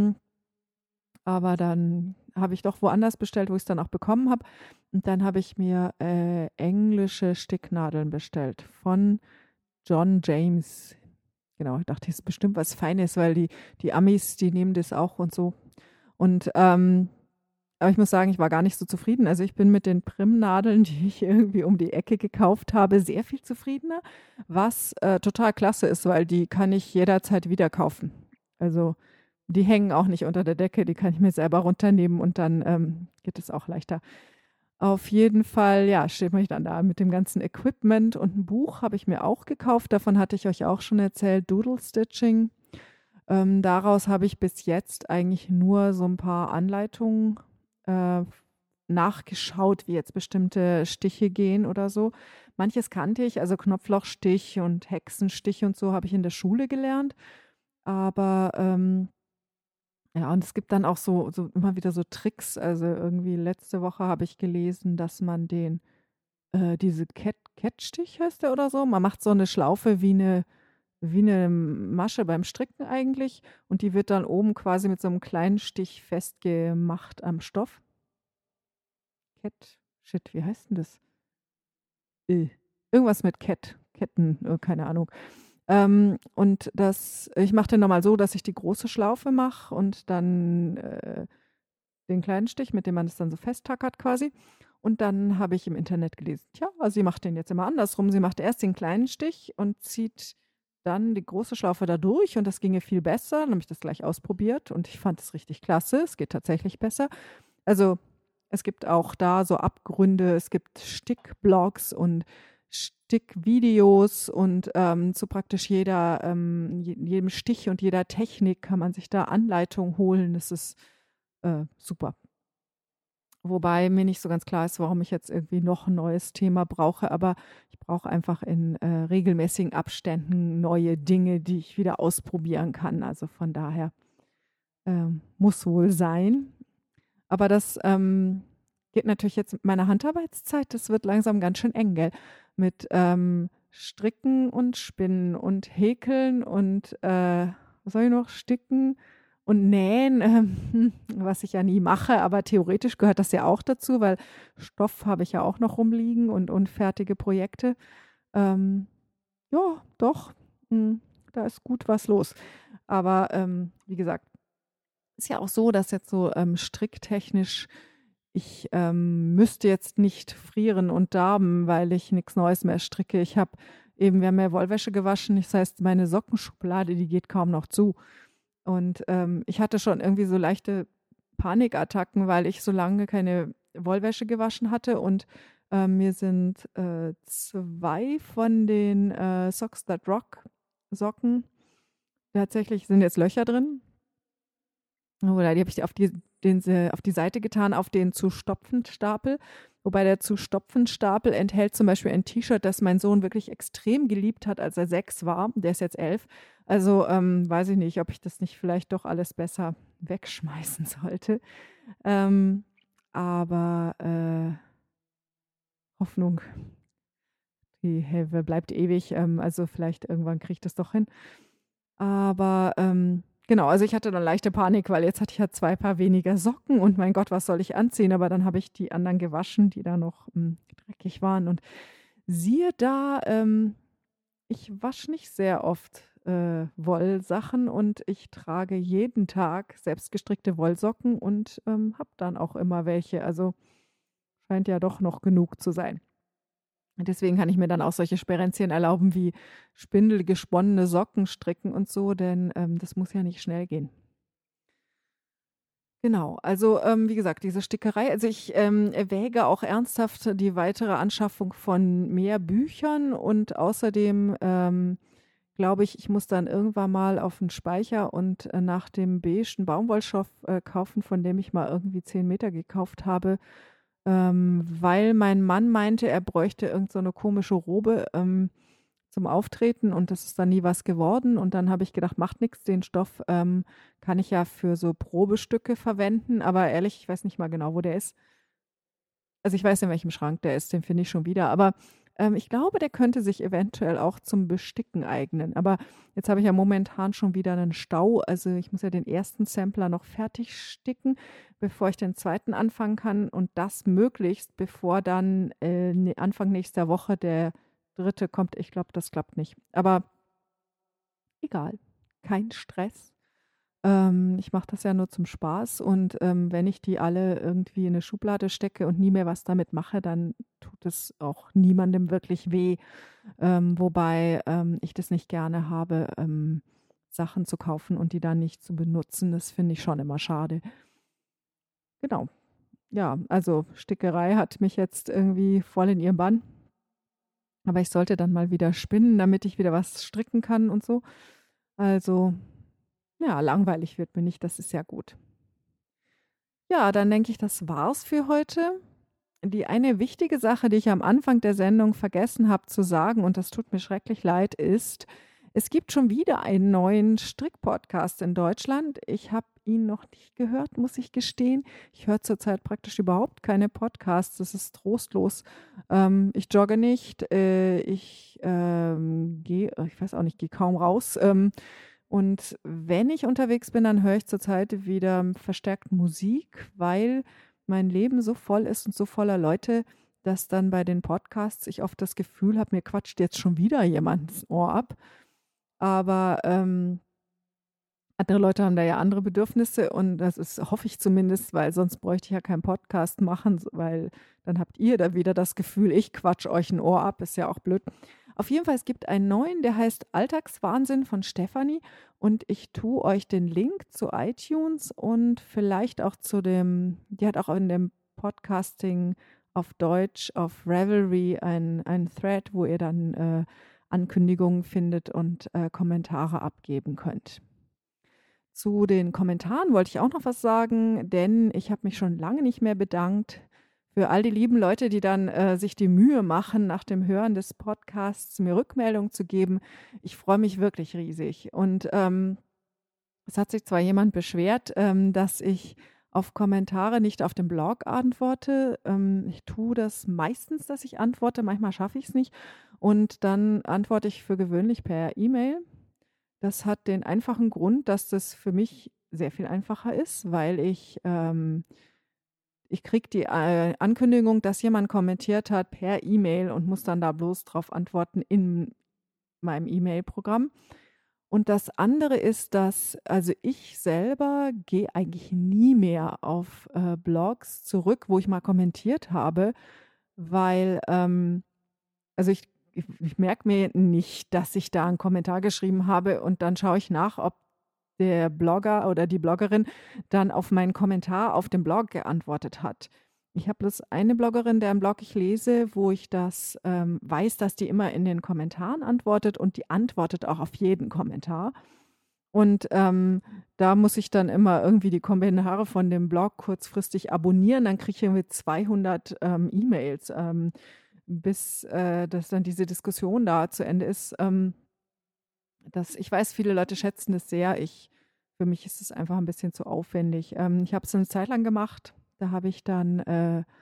Aber dann habe ich doch woanders bestellt, wo ich es dann auch bekommen habe. Und dann habe ich mir äh, englische Sticknadeln bestellt von John James. Genau, ich dachte, das ist bestimmt was Feines, weil die, die Amis, die nehmen das auch und so. Und ähm, Aber ich muss sagen, ich war gar nicht so zufrieden. Also ich bin mit den Primnadeln, die ich irgendwie um die Ecke gekauft habe, sehr viel zufriedener, was äh, total klasse ist, weil die kann ich jederzeit wieder kaufen. Also die hängen auch nicht unter der Decke, die kann ich mir selber runternehmen und dann ähm, geht es auch leichter. Auf jeden Fall, ja, steht man dann da mit dem ganzen Equipment und ein Buch habe ich mir auch gekauft. Davon hatte ich euch auch schon erzählt, Doodle Stitching. Ähm, daraus habe ich bis jetzt eigentlich nur so ein paar Anleitungen äh, nachgeschaut, wie jetzt bestimmte Stiche gehen oder so. Manches kannte ich, also Knopflochstich und Hexenstich und so habe ich in der Schule gelernt. Aber ähm, ja, und es gibt dann auch so, so immer wieder so Tricks. Also irgendwie letzte Woche habe ich gelesen, dass man den, äh, diese Ket Kettstich heißt der oder so. Man macht so eine Schlaufe wie eine, wie eine Masche beim Stricken eigentlich. Und die wird dann oben quasi mit so einem kleinen Stich festgemacht am Stoff. Kett, shit, wie heißt denn das? Äh, irgendwas mit Kett, Ketten, äh, keine Ahnung. Ähm, und das, ich mache den nochmal so, dass ich die große Schlaufe mache und dann äh, den kleinen Stich, mit dem man es dann so festtackert quasi. Und dann habe ich im Internet gelesen, tja, also sie macht den jetzt immer andersrum. Sie macht erst den kleinen Stich und zieht dann die große Schlaufe da durch und das ginge viel besser. Dann habe ich das gleich ausprobiert und ich fand es richtig klasse. Es geht tatsächlich besser. Also es gibt auch da so Abgründe, es gibt Stickblogs und Stickvideos und ähm, zu praktisch jeder, ähm, jedem Stich und jeder Technik kann man sich da Anleitung holen. Das ist äh, super. Wobei mir nicht so ganz klar ist, warum ich jetzt irgendwie noch ein neues Thema brauche, aber ich brauche einfach in äh, regelmäßigen Abständen neue Dinge, die ich wieder ausprobieren kann. Also von daher ähm, muss wohl sein. Aber das ähm, geht natürlich jetzt mit meiner Handarbeitszeit, das wird langsam ganz schön eng, gell? Mit ähm, Stricken und Spinnen und Häkeln und äh, was soll ich noch? Sticken und Nähen, ähm, was ich ja nie mache, aber theoretisch gehört das ja auch dazu, weil Stoff habe ich ja auch noch rumliegen und unfertige Projekte. Ähm, ja, doch, mh, da ist gut was los. Aber ähm, wie gesagt, ist ja auch so, dass jetzt so ähm, stricktechnisch ich ähm, müsste jetzt nicht frieren und darben, weil ich nichts Neues mehr stricke. Ich habe eben, wir haben ja Wollwäsche gewaschen, das heißt, meine Sockenschublade, die geht kaum noch zu. Und ähm, ich hatte schon irgendwie so leichte Panikattacken, weil ich so lange keine Wollwäsche gewaschen hatte und äh, mir sind äh, zwei von den äh, Socks That Rock Socken, tatsächlich sind jetzt Löcher drin. Oder die habe ich auf die, den, auf die Seite getan, auf den zu stopfen Stapel. Wobei der zu stopfen Stapel enthält zum Beispiel ein T-Shirt, das mein Sohn wirklich extrem geliebt hat, als er sechs war. Der ist jetzt elf. Also ähm, weiß ich nicht, ob ich das nicht vielleicht doch alles besser wegschmeißen sollte. Ähm, aber äh, Hoffnung, die Hilfe bleibt ewig. Ähm, also vielleicht irgendwann kriege ich das doch hin. Aber ähm, genau, also ich hatte dann leichte Panik, weil jetzt hatte ich ja zwei Paar weniger Socken und mein Gott, was soll ich anziehen? Aber dann habe ich die anderen gewaschen, die da noch mh, dreckig waren. Und siehe da, ähm, ich wasche nicht sehr oft äh, Wollsachen und ich trage jeden Tag selbstgestrickte Wollsocken und ähm, habe dann auch immer welche. Also scheint ja doch noch genug zu sein. Deswegen kann ich mir dann auch solche Sperenzien erlauben wie spindelgesponnene Socken stricken und so, denn ähm, das muss ja nicht schnell gehen. Genau, also ähm, wie gesagt, diese Stickerei, also ich ähm, erwäge auch ernsthaft die weitere Anschaffung von mehr Büchern und außerdem ähm, glaube ich, ich muss dann irgendwann mal auf den Speicher und äh, nach dem beigen Baumwollstoff äh, kaufen, von dem ich mal irgendwie zehn Meter gekauft habe, ähm, weil mein Mann meinte, er bräuchte irgend so eine komische Robe ähm, zum Auftreten und das ist dann nie was geworden. Und dann habe ich gedacht, macht nichts, den Stoff ähm, kann ich ja für so Probestücke verwenden. Aber ehrlich, ich weiß nicht mal genau, wo der ist. Also ich weiß, in welchem Schrank der ist, den finde ich schon wieder. Aber ähm, ich glaube, der könnte sich eventuell auch zum Besticken eignen. Aber jetzt habe ich ja momentan schon wieder einen Stau. Also ich muss ja den ersten Sampler noch fertig sticken, bevor ich den zweiten anfangen kann. Und das möglichst, bevor dann äh, ne- Anfang nächster Woche der dritte kommt. Ich glaube, das klappt nicht. Aber egal, kein Stress. Ähm, ich mache das ja nur zum Spaß und ähm, wenn ich die alle irgendwie in eine Schublade stecke und nie mehr was damit mache, dann tut es auch niemandem wirklich weh. Ähm, wobei ähm, ich das nicht gerne habe, ähm, Sachen zu kaufen und die dann nicht zu benutzen. Das finde ich schon immer schade. Genau. Ja, also Stickerei hat mich jetzt irgendwie voll in ihren Bann. Aber ich sollte dann mal wieder spinnen, damit ich wieder was stricken kann und so. Also, ja, langweilig wird mir nicht, das ist ja gut. Ja, dann denke ich, das war's für heute. Die eine wichtige Sache, die ich am Anfang der Sendung vergessen habe zu sagen, und das tut mir schrecklich leid, ist, es gibt schon wieder einen neuen Strick-Podcast in Deutschland. Ich habe ihn noch nicht gehört, muss ich gestehen. Ich höre zurzeit praktisch überhaupt keine Podcasts. Das ist trostlos. Ähm, ich jogge nicht. Äh, ich ähm, gehe, ich weiß auch nicht, gehe kaum raus. Ähm, und wenn ich unterwegs bin, dann höre ich zurzeit wieder verstärkt Musik, weil mein Leben so voll ist und so voller Leute, dass dann bei den Podcasts ich oft das Gefühl habe, mir quatscht jetzt schon wieder jemand ins Ohr ab. Aber ähm, andere Leute haben da ja andere Bedürfnisse und das ist, hoffe ich zumindest, weil sonst bräuchte ich ja keinen Podcast machen, weil dann habt ihr da wieder das Gefühl, ich quatsch euch ein Ohr ab, ist ja auch blöd. Auf jeden Fall, es gibt einen neuen, der heißt Alltagswahnsinn von Stefanie und ich tue euch den Link zu iTunes und vielleicht auch zu dem, die hat auch in dem Podcasting auf Deutsch, auf Revelry ein, ein Thread, wo ihr dann äh, Ankündigungen findet und äh, Kommentare abgeben könnt. Zu den Kommentaren wollte ich auch noch was sagen, denn ich habe mich schon lange nicht mehr bedankt für all die lieben Leute, die dann äh, sich die Mühe machen, nach dem Hören des Podcasts mir Rückmeldung zu geben. Ich freue mich wirklich riesig. Und ähm, es hat sich zwar jemand beschwert, ähm, dass ich auf Kommentare nicht auf dem Blog antworte. Ähm, ich tue das meistens, dass ich antworte, manchmal schaffe ich es nicht. Und dann antworte ich für gewöhnlich per E-Mail. Das hat den einfachen Grund, dass das für mich sehr viel einfacher ist, weil ich, ähm, ich kriege die äh, Ankündigung, dass jemand kommentiert hat per E-Mail und muss dann da bloß drauf antworten in meinem E-Mail-Programm. Und das andere ist, dass also ich selber gehe eigentlich nie mehr auf äh, Blogs zurück, wo ich mal kommentiert habe, weil ähm, also ich ich, ich merke mir nicht, dass ich da einen Kommentar geschrieben habe und dann schaue ich nach, ob der Blogger oder die Bloggerin dann auf meinen Kommentar auf dem Blog geantwortet hat. Ich habe bloß eine Bloggerin, deren Blog ich lese, wo ich das ähm, weiß, dass die immer in den Kommentaren antwortet und die antwortet auch auf jeden Kommentar. Und ähm, da muss ich dann immer irgendwie die Kommentare von dem Blog kurzfristig abonnieren, dann kriege ich irgendwie zweihundert ähm, E-Mails. Ähm, bis äh, dass dann diese Diskussion da zu Ende ist. Ähm, das, ich weiß, viele Leute schätzen das sehr. Ich, für mich ist es einfach ein bisschen zu aufwendig. Ähm, ich habe es eine Zeit lang gemacht. Da habe ich dann äh, äh,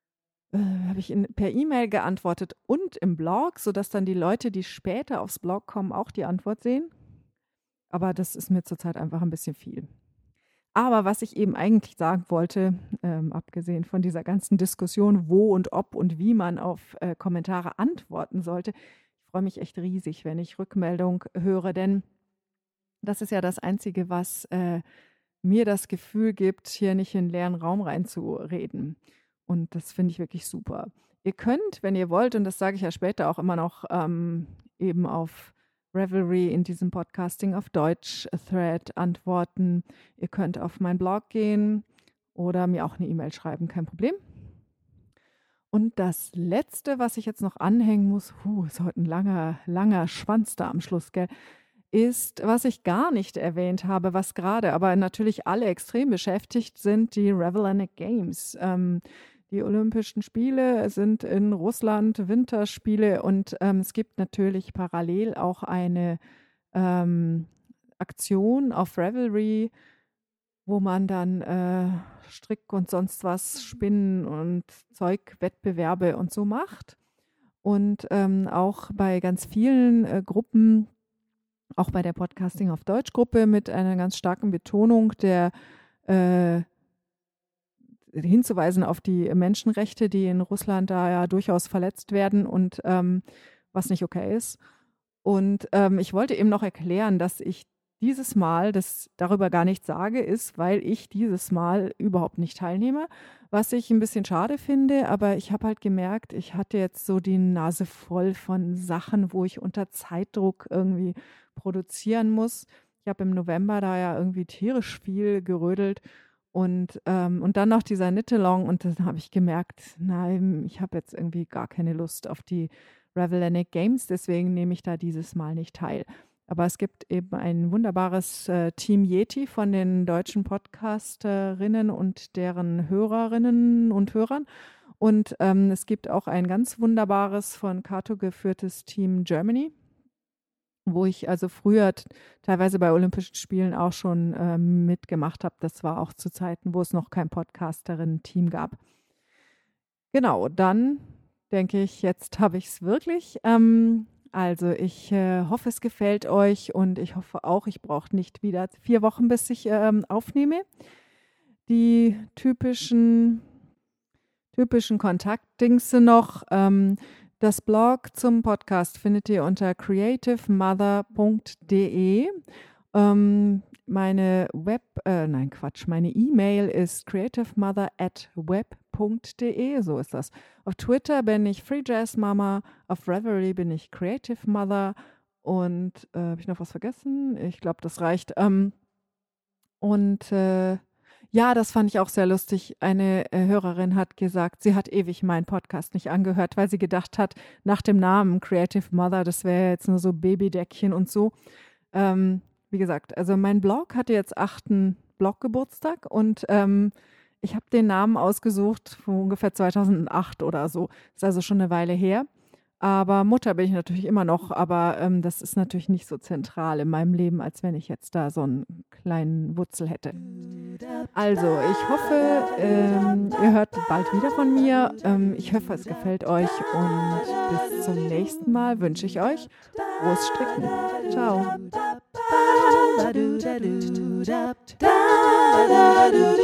habe ich in, per E-Mail geantwortet und im Blog, sodass dann die Leute, die später aufs Blog kommen, auch die Antwort sehen. Aber das ist mir zurzeit einfach ein bisschen viel. Aber was ich eben eigentlich sagen wollte, ähm, abgesehen von dieser ganzen Diskussion, wo und ob und wie man auf äh, Kommentare antworten sollte, ich freue mich echt riesig, wenn ich Rückmeldung höre, denn das ist ja das Einzige, was äh, mir das Gefühl gibt, hier nicht in einen leeren Raum reinzureden. Und das finde ich wirklich super. Ihr könnt, wenn ihr wollt, und das sage ich ja später auch immer noch, ähm, eben auf Revelry in diesem Podcasting auf Deutsch Thread antworten. Ihr könnt auf meinen Blog gehen oder mir auch eine E-Mail schreiben, kein Problem. Und das Letzte, was ich jetzt noch anhängen muss, huh, ist heute ein langer, langer Schwanz da am Schluss, gell, ist, was ich gar nicht erwähnt habe, was gerade aber natürlich alle extrem beschäftigt, sind die Ravelanic Games. Ähm, Die Olympischen Spiele sind in Russland, Winterspiele und ähm, es gibt natürlich parallel auch eine ähm, Aktion auf Ravelry, wo man dann äh, Strick und sonst was, Spinnen und Zeugwettbewerbe und so macht. Und ähm, auch bei ganz vielen äh, Gruppen, auch bei der Podcasting auf Deutsch Gruppe mit einer ganz starken Betonung der äh, hinzuweisen auf die Menschenrechte, die in Russland da ja durchaus verletzt werden und ähm, was nicht okay ist. Und ähm, ich wollte eben noch erklären, dass ich dieses Mal das darüber gar nicht sage, ist, weil ich dieses Mal überhaupt nicht teilnehme, was ich ein bisschen schade finde, aber ich habe halt gemerkt, ich hatte jetzt so die Nase voll von Sachen, wo ich unter Zeitdruck irgendwie produzieren muss. Ich habe im November da ja irgendwie tierisch viel gerödelt und, ähm, und dann noch dieser Knit-Along und dann habe ich gemerkt, nein, ich habe jetzt irgendwie gar keine Lust auf die Ravelanic Games, deswegen nehme ich da dieses Mal nicht teil. Aber es gibt eben ein wunderbares äh, Team Yeti von den deutschen Podcasterinnen und deren Hörerinnen und Hörern. Und ähm, es gibt auch ein ganz wunderbares von Kato geführtes Team Germany, wo ich also früher t- teilweise bei Olympischen Spielen auch schon ähm, mitgemacht habe. Das war auch zu Zeiten, wo es noch kein Podcasterinnen-Team gab. Genau, dann denke ich, jetzt habe ich es wirklich. Ähm, also ich äh, hoffe, es gefällt euch und ich hoffe auch, ich brauche nicht wieder vier Wochen, bis ich ähm, aufnehme. Die typischen, typischen Kontaktdingse noch. Ähm, das Blog zum Podcast findet ihr unter creative mother punkt de. Ähm, meine Web, äh, nein Quatsch, meine E-Mail ist creativemother at web punkt de, so ist das. Auf Twitter bin ich FreeJazzMama, auf Reverie bin ich Creative Mother und äh, habe ich noch was vergessen? Ich glaube, das reicht. Ähm, und äh, ja, das fand ich auch sehr lustig. Eine äh, Hörerin hat gesagt, sie hat ewig meinen Podcast nicht angehört, weil sie gedacht hat, nach dem Namen Creative Mother, das wäre jetzt nur so Babydeckchen und so. Ähm, wie gesagt, also mein Blog hatte jetzt achten Bloggeburtstag und ähm, ich habe den Namen ausgesucht von ungefähr zweitausendacht oder so. Ist also schon eine Weile her. Aber Mutter bin ich natürlich immer noch, aber ähm, das ist natürlich nicht so zentral in meinem Leben, als wenn ich jetzt da so einen kleinen Wurzel hätte. Also, ich hoffe, ähm, ihr hört bald wieder von mir. Ähm, ich hoffe, es gefällt euch und bis zum nächsten Mal wünsche ich euch frohes Stricken. Ciao. Da da do da do da da da do